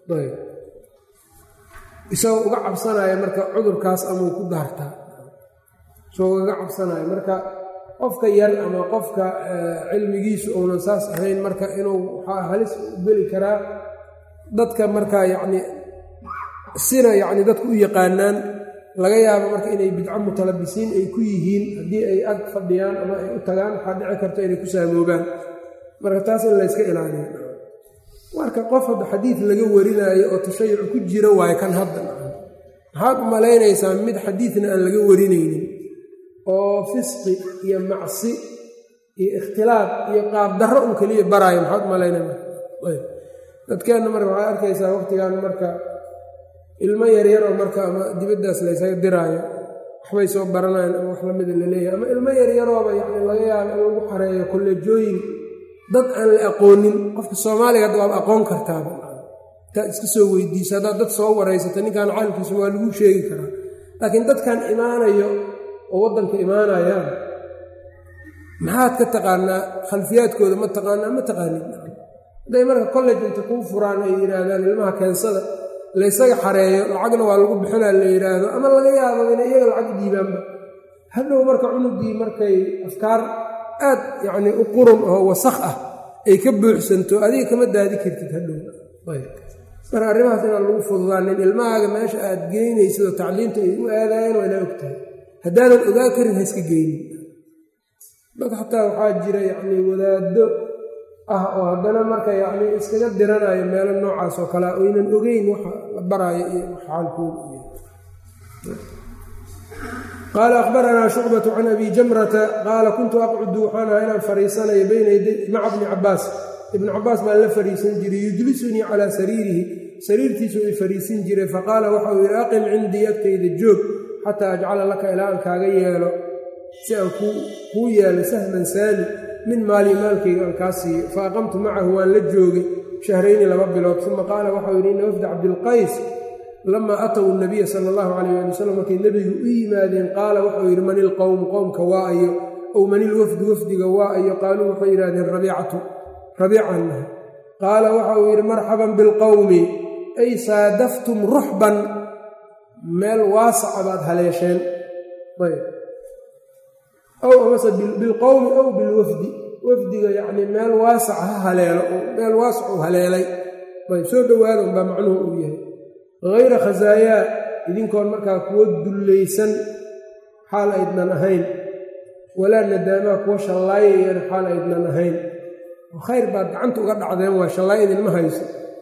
isagoo uga cabsanaya marka cudurkaas amau ku daartaa isagoo uga cabsanaya marka qofka yar ama qofka cilmigiisu uunan saas ahayn marka inuu waxaa halis u geli karaa dadka markaa yacni sina yacni dadku u yaqaanaan laga yaabo marka inay bidco mutalabisiin ay ku yihiin haddii ay ag fadhiyaan ama ay u tagaan waxaa dhici karta inay ku saamoobaan marka taas in layska ilaaliyo marka qof hadda xadiid laga warinaayo oo tashayuc ku jiro waayo kan hadda maxaad u malaynaysaa mid xadiidna aan laga warinaynin oo fisqi iyo macsi iyo ikhtilaaf iyo qaabdarro un keliya baraayo maxaad u malaynaya dadkeenna marka waxaad arkaysaa waqtigan marka ilmo yaryaroo marka ama dibaddaas laysaga diraayo waxbay soo baranayaan ama wax lamida laleeyahay ama ilmo yaryarooba yacni laga yaabo in lagu xareeyo kolleejooyin dad aan la aqoonin qofka soomaaliga hadda waaba aqoon kartaaba intaad iska soo weydiisa haddaad dad soo waraysato ninkan caalamkiisa waa lagu sheegi karaa laakiin dadkan imaanayo oo waddanka imaanayaan maxaad ka taqaanaa khalfiyaadkooda ma taqaanaa ma taqaanin hadday marka college inta kuu furaan ay yidhaahdaan ilmaha keensada laysaga xareeyo lacagna waa lagu bixinaa la yidhaahdo ama laga yaabo inay iyaga lacag dhiibaanba hadhow marka cunugii markay afkaar aad yacnii u qurun oo wasakh ah ay ka buuxsanto adiga kama daadi kartid hadhow marka arrimahaas inaan lagu fududaanin ilmahaaga meesha aad geynaysid oo tacliimta ay u aadaayeen waa inaa ogtahay haddaadan ogaa karin ha iska geynin dad xataa waxaa jira yacnii wadaaddo ah oo haddana marka yacnii iskaga diranayo meelo noocaas oo kalea oynan ogeyn waxa la baraayo iyo xaalkooda iyo qaala akhbaranaa shucbatu can abi jamrata qaala kuntu aqcudu waxaan ahaa inaan fariisanayo bayna yaday maca bni cabbaas ibnu cabbaas baan la fariisan jiray yujlisunii calaa sariirihi sariirtiisu ay fariisin jiray faqaala waxa uu yidhi aqim cindii agtayda joog xataa ajcala laka ilaa aan kaaga yeelo si aan kuu yeelo sahman saali min maali maalkayga aan kaa siiyo fa aqamtu macahu waan la joogay shahrayni 2 bilood uma qaala waxau yidhi inna wafda cabdilqays lamaa atow nabiya sala allahu calayh ali wasalam markay nebigu u yimaadeen qaala wuxuu yidhi man ilqowmu qowmka waa ayo ow man ilwafdu wafdiga waa ayo qaaluu waxay yidhahdeen rabiican nahay qaala waxauu yidhi marxaban bilqowmi ay saadaftum ruxban meel waasaca baad haleesheen aw amase bilqowmi aw bilwafdi wafdiga yacnii meel waasaca ha haleelo oo meel waasac u haleelay soo dhowaada unbaa macnuhu uu yahay hayra khasaayaa idinkoon markaa kuwo dullaysan xaal aydnan ahayn walaa nadaamaa kuwa shallaayayana xaal aydnan ahayn khayr baad gacanta uga dhacdeen waa shallaay idinma hayso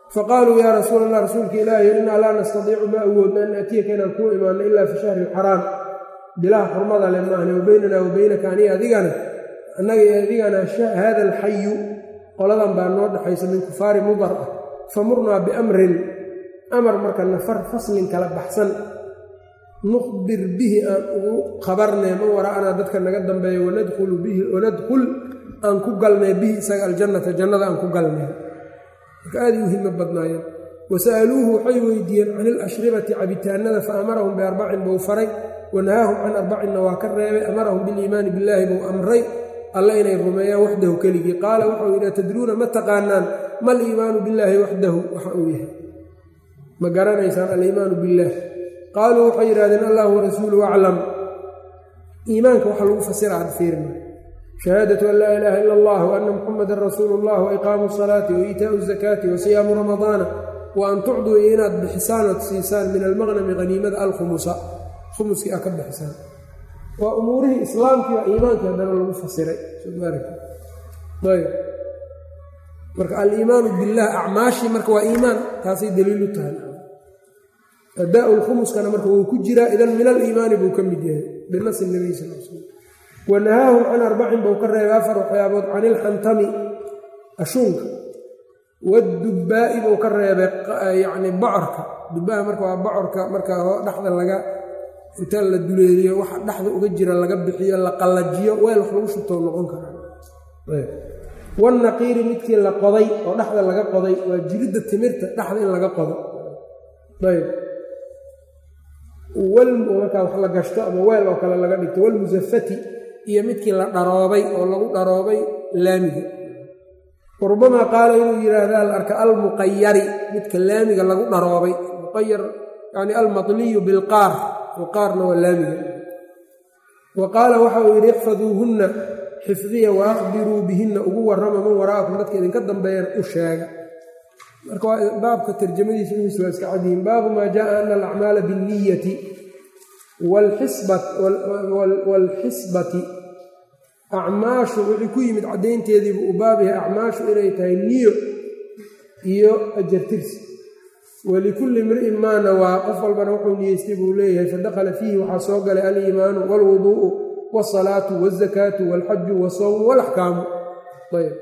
faqaaluu yaa rasuul allah rasuulka ilaahi innaa laa nastadiicu ma awoodna an naatiyaka inaan kuu imaanno ilaa fi shahri alxaraam bilaha xurmada le maahne wa baynanaa wa baynaka aniga adigana annaga iyo adigana haada alxayu qoladan baa noo dhaxaysa min kufaari mudar ah famurnaa biamrin amar marka nafar faslin kala baxsan nukhbir bihi aan ugu khabarnay man waraa'anaa dadka naga dambeeya wanadkhul aan ku galnay bihi isaga aljannata jannada aan ku galnay marka aaday u himo badnaayeen wasa'aluuhu waxay weydiiyeen can ilashribati cabitaanada fa amarahum biarbacin buu faray wanahaahum can arbacinna waa ka reebay amarahum biliimaani billaahi buu amray alla inay rumeeyaan waxdahu keligii qaala wuxuu yidhi tadruuna ma taqaanaan ma aliimaanu billaahi waxdahu waxa uu yahay ma garanaysaan aliimaanu billaah qaaluu waxay yidhahdeen allahu warasuuluhu aclam iimaanka waxa lagu fasira aad fiirna shahaadatu an laa ilaaha ila allah wa anna muxamadan rasuulu llah wa iqaamu salaati wa iitaau zakaati wa siyaamu ramadaana wa an tucduu iyo inaad bixisaan ood siisaan min almaqnami haniimada alkhumusa khumuskii aad ka bixisaan waa umuurihii islaamkii baa iimaankii haddana lagu fasiray ayb marka aliimaanu billaah acmaashii marka waa iimaan taasay daliilu tahay adaa lkhumuskana marka wuu ku jiraa idan min aliimaani buu ka mid yahay binasi nabiy sal l slam wanahaahum can arbacin buu ka reebay afar waxyaabood can ilxantami ashuunka wadubbaa'i buu ka reebay yacni bocorka dubbaha marka waa bocorka marka dhexda laga inta la duleeliyo waxa dhexda uga jira laga bixiyo la qallajiyo weel wax lagu shubtoo noqon karaa wannaqiiri midkii la qoday oo dhexda laga qoday waa jiridda timirta dhexda in laga qodo ayb markaa wax la gashto ama weel oo kale laga dhigto walmusafati iyo midkii la dharoobay oo lagu dharoobay laamiga rubamaa qaala inuu yidhaahdaa la arka almuqayari midka laamiga lagu dharoobay muqayar yani almatliyu bilqaar qaarna waa laamiga wa qaala waxa uu yidhi ixfaduuhunna xifdiya wa akhbiruu bihinna ugu warrama man wara'akum dadka idinka dambeeyana u sheega marka baabka tarjamadiisa wiis waa iska cadyihiin baabu maa jaءa ana alacmaala biاnniyati waalxisbati acmaashu wixii ku yimid caddaynteediibuu u baab yahay acmaashu inay tahay niyo iyo ajartirsi walikulli imri'in maa nawaa qof walbana wuxuu niyeystay buu leeyahay fadakhala fiihi waxaa soo galay aliimaanu waalwuduu'u waasalaatu waazakaatu waalxaju wasawmu walaxkaamu ayb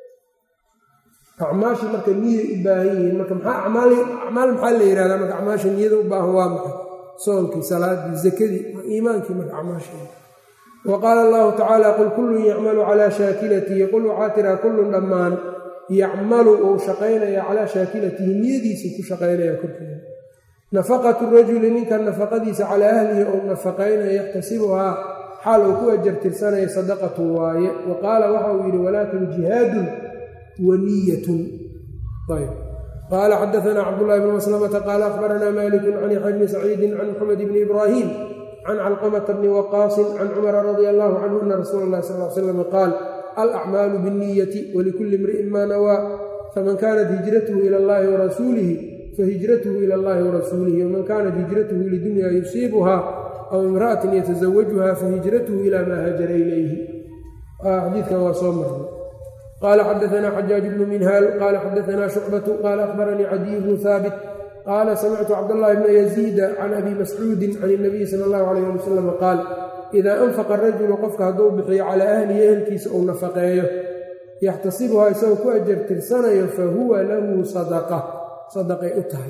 acmaashii marka niyay u baahan yihiin marka acmaal maxaa la yihahdaa marka acmaasha niyada u baahan waa maxay soonkii salaadii zakadii iimaankii marka acmaashii wa qaala allahu tacaala qul kullun yacmalu calaa shaakilatihi qul waxaa tiraa kullun dhammaan yacmalu uu shaqaynaya calaa shaakilatihi niyadiisii ku shaqaynaya korkeeda nafaqatu rajuli ninkan nafaqadiisa calaa ahlihi ou nafaqaynaya yaxtasibuhaa xaal uu ku ajartirsanaya sadaqatun waaye wa qaala waxa uu yidhi walaakin jihaadun waniyatun ayb qaala xadaanaa cabdullahi bni maslamata qaala akhbaranaa malikun can yaxya bni saciidin can muxamed bni ibraahim can calqamata bni waqaasin can cumara radia allahu canhu ana rasuula allahi sal l slam qaal alacmaalu binniyati walikulli imri'in maa nawaa faman kaanat hijratuhu ila allahi warasuulihi fahijratuhu ila allahi warasuulihi waman kaanat hijratuhu lidunya yusiibuha aw imra'atin yatazawajuha fahijratuhu ila maa haajara ilayhi xadiidkan waa soo marnay qaala xadaanaa xajaaj bnu minhaal qaala xadaanaa shucbatu qaala akhbaranii cadiy bnu haabit qaala samictu cabdاllahi bna yaziida can abi mascuudin can اnabiyi sala اllahu alayh ali wasalam qaal idaa anfaqa arajulu qofka hadduu bixiyo calaa ahlihi ehelkiisa uu nafaqeeyo yaxtasibuhaa isagoo ku ajartirsanayo fa huwa lahu sadaqay u tahay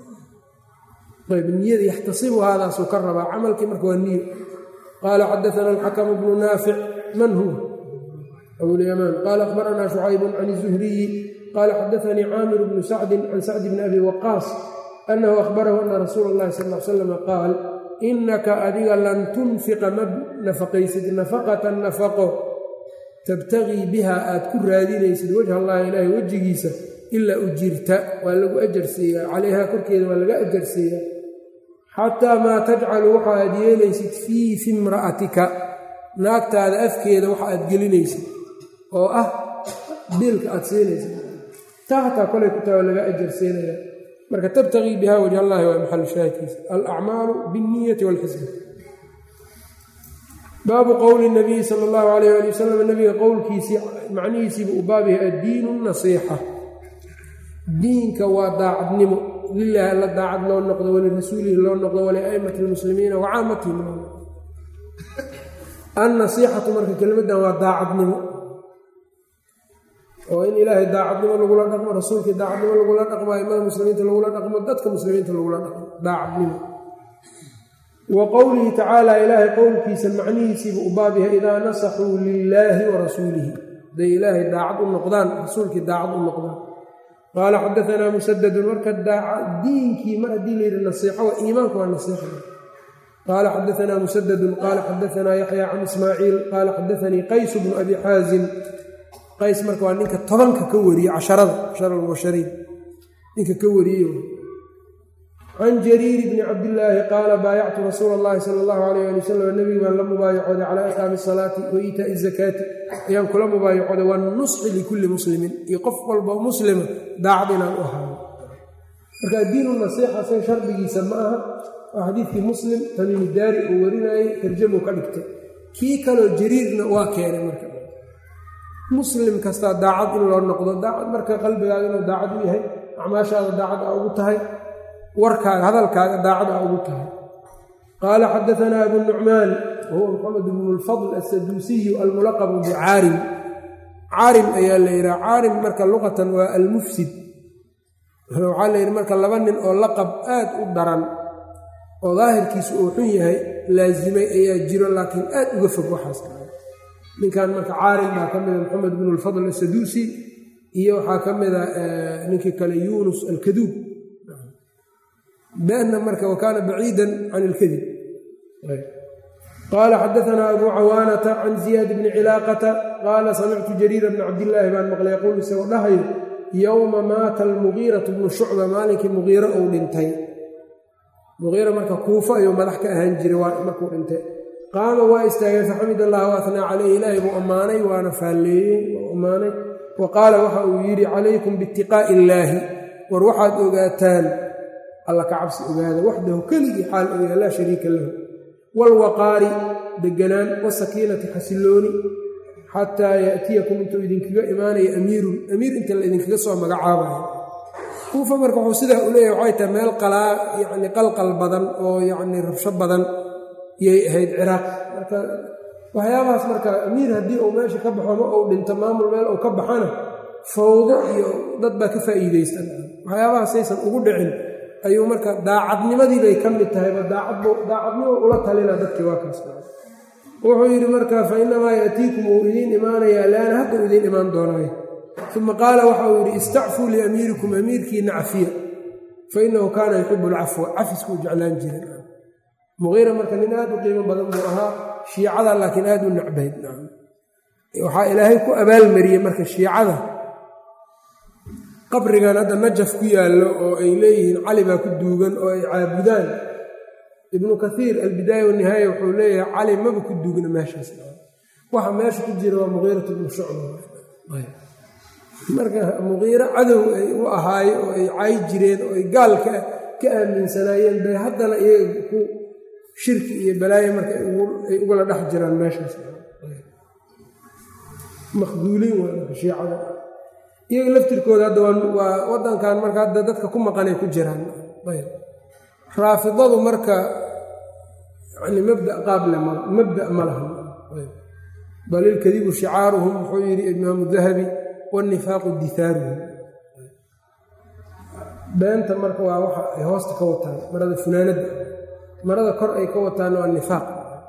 ayb niyada yaxtasibuhaadaasuu ka rabaa camalkii marka waa niyo qaala xadaana alxakamu bnu naafic man huwa abulyamaan qaala akhbaranaa shucaybun can izuhriyi qaala xadaanii caamiru bnu sacdin can sacdi bni abi waqaas annahu akhbarahu ana rasuula اllahi sal l slam qaal innaka adiga lan tunfiqa ma nafaqaysid nafaqatan nafaqo tabtagii biha aad ku raadinaysid wajha allahi ilaahi wejigiisa ilaa ujirta waa lagu ajarsiiyaa calayhaa korkeeda waa laga ajarsiiyaa xataa maa tajcalu waxa aad yeelaysid fii imra'atika naagtaada afkeeda waxa aad gelinaysid oo ah biilka aad siinaysid taa hataa kolay ku taa waa laga ajarsiinaya marka tabtagii biha wajh allahi waa maxalu shaahidkiisa alacmaalu binniyati walxisba baabu qowli nabiyi sala allahu alayh ali wasalam nabiga qowlkiisii macnihiisiiba u baab yahay addiinu nasiixa diinka waa daacadnimo lilaahi alla daacad loo noqdo walirasuulihi loo noqdo walia'immati lmuslimiina wa caamatihim loo noqdo annasiixatu marka kelimadan waa daacadnimo oo in ilaahay daacadnimo lagula dhaqmo rasuulkii daacadnimo lagula dhaqmo a'immada muslimiinta lagula dhaqmo dadka muslimiinta lagula dhaqmo daacadnimo wa qowlihi tacaala ilaahay qowlkiisa macnihiisiiba u baab yahay idaa nasaxuu lilaahi wa rasuulihi haday ilaahay daacad u noqdaan rasuulkii daacad u noqdaan qaala xadaanaa musadadun marka diinkii mar haddii layidhi nasiixo waa iimaanku waa nasiixa qaala xadaanaa musadadun qaala xadaanaa yaxya can ismaaciil qaala xadaanii qays bnu abi xaazim qays marka waa ninka 10 ka wariyey cashara mubashariin ninka ka wariyey can jariir bni cabdillaahi qaala baayactu rasuula allahi sala allahu alayh ali wasalam nebiga baan la mubaayacooday calaa iqaami asalaati wa iitaa'i zakaati ayaan kula mubaayacooday wanusxi likulli muslimin iyo qof walba muslima daacad inaan u ahaado marka diinu nasiixa say shardigiisa ma aha waa xadiidkii muslim tamiimi daari uu warinayey tarjamuu ka dhigtay kii kaloo jariirna waa keenay marka muslim kastaa daacad in loo noqdo daacad marka qalbigaaga inuu daacad u yahay acmaashaada daacad a ugu tahay warkaaga hadalkaaga daacad a ugu tahay qaala xadaanaa abu nucmaan wahuwa maxamed bnu lfadl assaduusiyu almulaqabu bicaarim caarim ayaa la yidhaha caarim marka luqatan waa almufsid waxaa la yidhi marka laba nin oo laqab aad u daran oo daahirkiisu uu xun yahay laasimay ayaa jiro laakiin aad uga fog waxaas ninkan marka caarim baa ka mida maxamed bnu lfadl assaduusi iyo waxaa ka mida ninkii kale yuunus alkaduub bana marka wakaana baciida can ilkadib qaala xadaanaa abu cawaanata can ziyaad bni cilaaqata qaala samictu jariira bna cabdillaahi baan maqlay yaquul isagoo dhahayo yowma maata almugiiratu bnu shucba maalinkii mugiiro uu dhintay mugiira marka kuufo ayuu madax ka ahaan jiray markuu dhintay qaama waa istaagay faxamid allah wa atnaa caleyhi ilaahay buu ammaanay waana faalleeyey oo ammaanay wa qaala waxa uu yidhi calaykum biitiqaa'i illaahi war waxaad ogaataan alla ka cabsi ogaada waxdahu keligii xaal ogaa laa shariika lahu waalwaqaari deganaan wasakiinati xasillooni xataa ya'tiyakum intuu idinkaga imaanaya amiirun amiir inta la idinkaga soo magacaabayo kuufa marka wuxuu sidaa u leeyahay waxay tahay meel yacni qalqal badan oo yacni rabsho badan yay ahayd ciraaq marka waxyaabahaas marka amiir haddii uu meesha ka baxo ma uu dhinto maamul meel uu ka baxana fawdo iyo dad baa ka faa'iidaystan waxyaabahaasaysan ugu dhicin ayuu marka daacadnimadii bay ka mid tahayba daacadnimo ula talina dadkii waa kaas wuxuu yidhi marka fa inamaa ya'tiikum uu idiin imaanayaa laana hadda u idiin imaan doonaayo uma qaala waxa uu yidhi istacfuu liamiirikum amiirkiina cafiya fa inahu kaana yuxibu alcafwa cafiskuu jeclaan jiray muqiira marka nin aad u qiimo badan buu ahaa shiicada laakiin aad u nacbayd waxaa ilaahay ku abaalmariyey marka shiicada qabrigan hadda najaf ku yaallo oo ay leeyihiin cali baa ku duugan oo ay caabudaan ibnu kaiir albidaaya wanihaaya wuxuu leeyahay cali maba ku duugna meeshaas waxa meesha ku jira waa muqiirat ibnu shucba marka muqiiro cadow ay u ahaaye oo ay cay jireen oo ay gaalka ka aaminsanaayeen bay haddana iyaga ku shirki iyo balaayo marka ay ugala dhex jiraan meeshaas maqduuliin waa marka shiicada iyaga laftirkooda hadda waa wadankan marka hadda dadka ku maqanay ku jiraan raafidadu marka yani mabda ma laha bal ilkadibu shicaaruhum wuxuu yidhi imaamu dahabi wanifaaqu dihaaruhum beenta marka waa waxa ay hoosta ka wataan marada funaanadda marada kor ay ka wataan waa nifaaq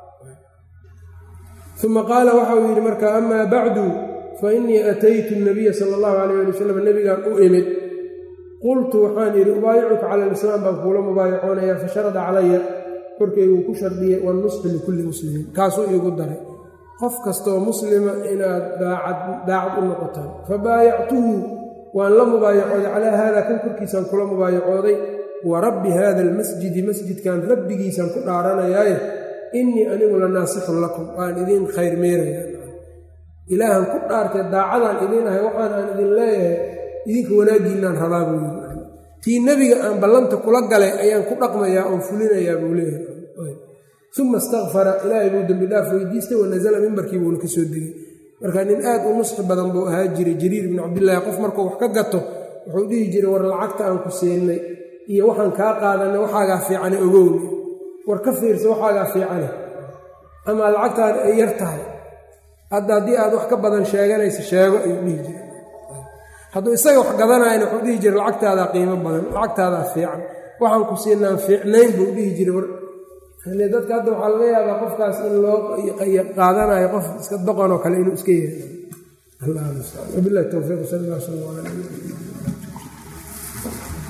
uma qaala waxa uu yidhi marka amaa bacdu fainii ataytu nabiya sala allahu alayh ali wasalam nebigaan u imid qultu waxaan yidhi ubaayicuka cala alislaam baan kuula mubaayacoonaya fasharada calaya korkayguu ku shardiyey wanusxi likulli muslimin kaasuu iigu daray qof kastoo muslima inaad daacad u noqotaan fabaayactuhu waan la mubaayacooday calaa haada kan korkiisaan kula mubaayacooday wa rabbi haada almasjidi masjidkan rabbigiisaan ku dhaaranayaaye innii anigu la naasixun lakum waan idiin khayr meeraya ilaahan ku dhaartee daacadaan idiin ahay waxaan aan idin leeyahay idinka wanaaggiinaan rabaa buu yidhi tii nebiga aan ballanta kula galay ayaan ku dhaqmayaa oon fulinayaa buu leeyahay uma istakfara ilaahay buu dembi dhaaf weydiistay wanasala mimbarkii buuna ka soo degay marka nin aad u nusxi badan buu ahaa jiray jariir ibnu cabdillaahi qof markuu wax ka gato wuxuu dhihi jiray war lacagta aan ku siinay iyo waxaan kaa qaadanay waxaagaa fiicane ogowne war ka fiirsa waxaagaa fiicane ama lacagtaan ay yar tahay hadda haddii aad wax ka badan sheeganaysa sheego ayuu dhihi jiray hadduu isaga wax gadanayana wuxuu dhihi jiray lacagtaadaa qiimo badan lacagtaadaa fiican waxaan ku siinaan fiicnayn buu dhihi jiray war dadka hadda waxaa laga yaabaa qofkaas in loo qaadanayo qof iska doqonoo kale inuu iska yeelo allah mustacaan wabillahi towfiiq sal allah sal ala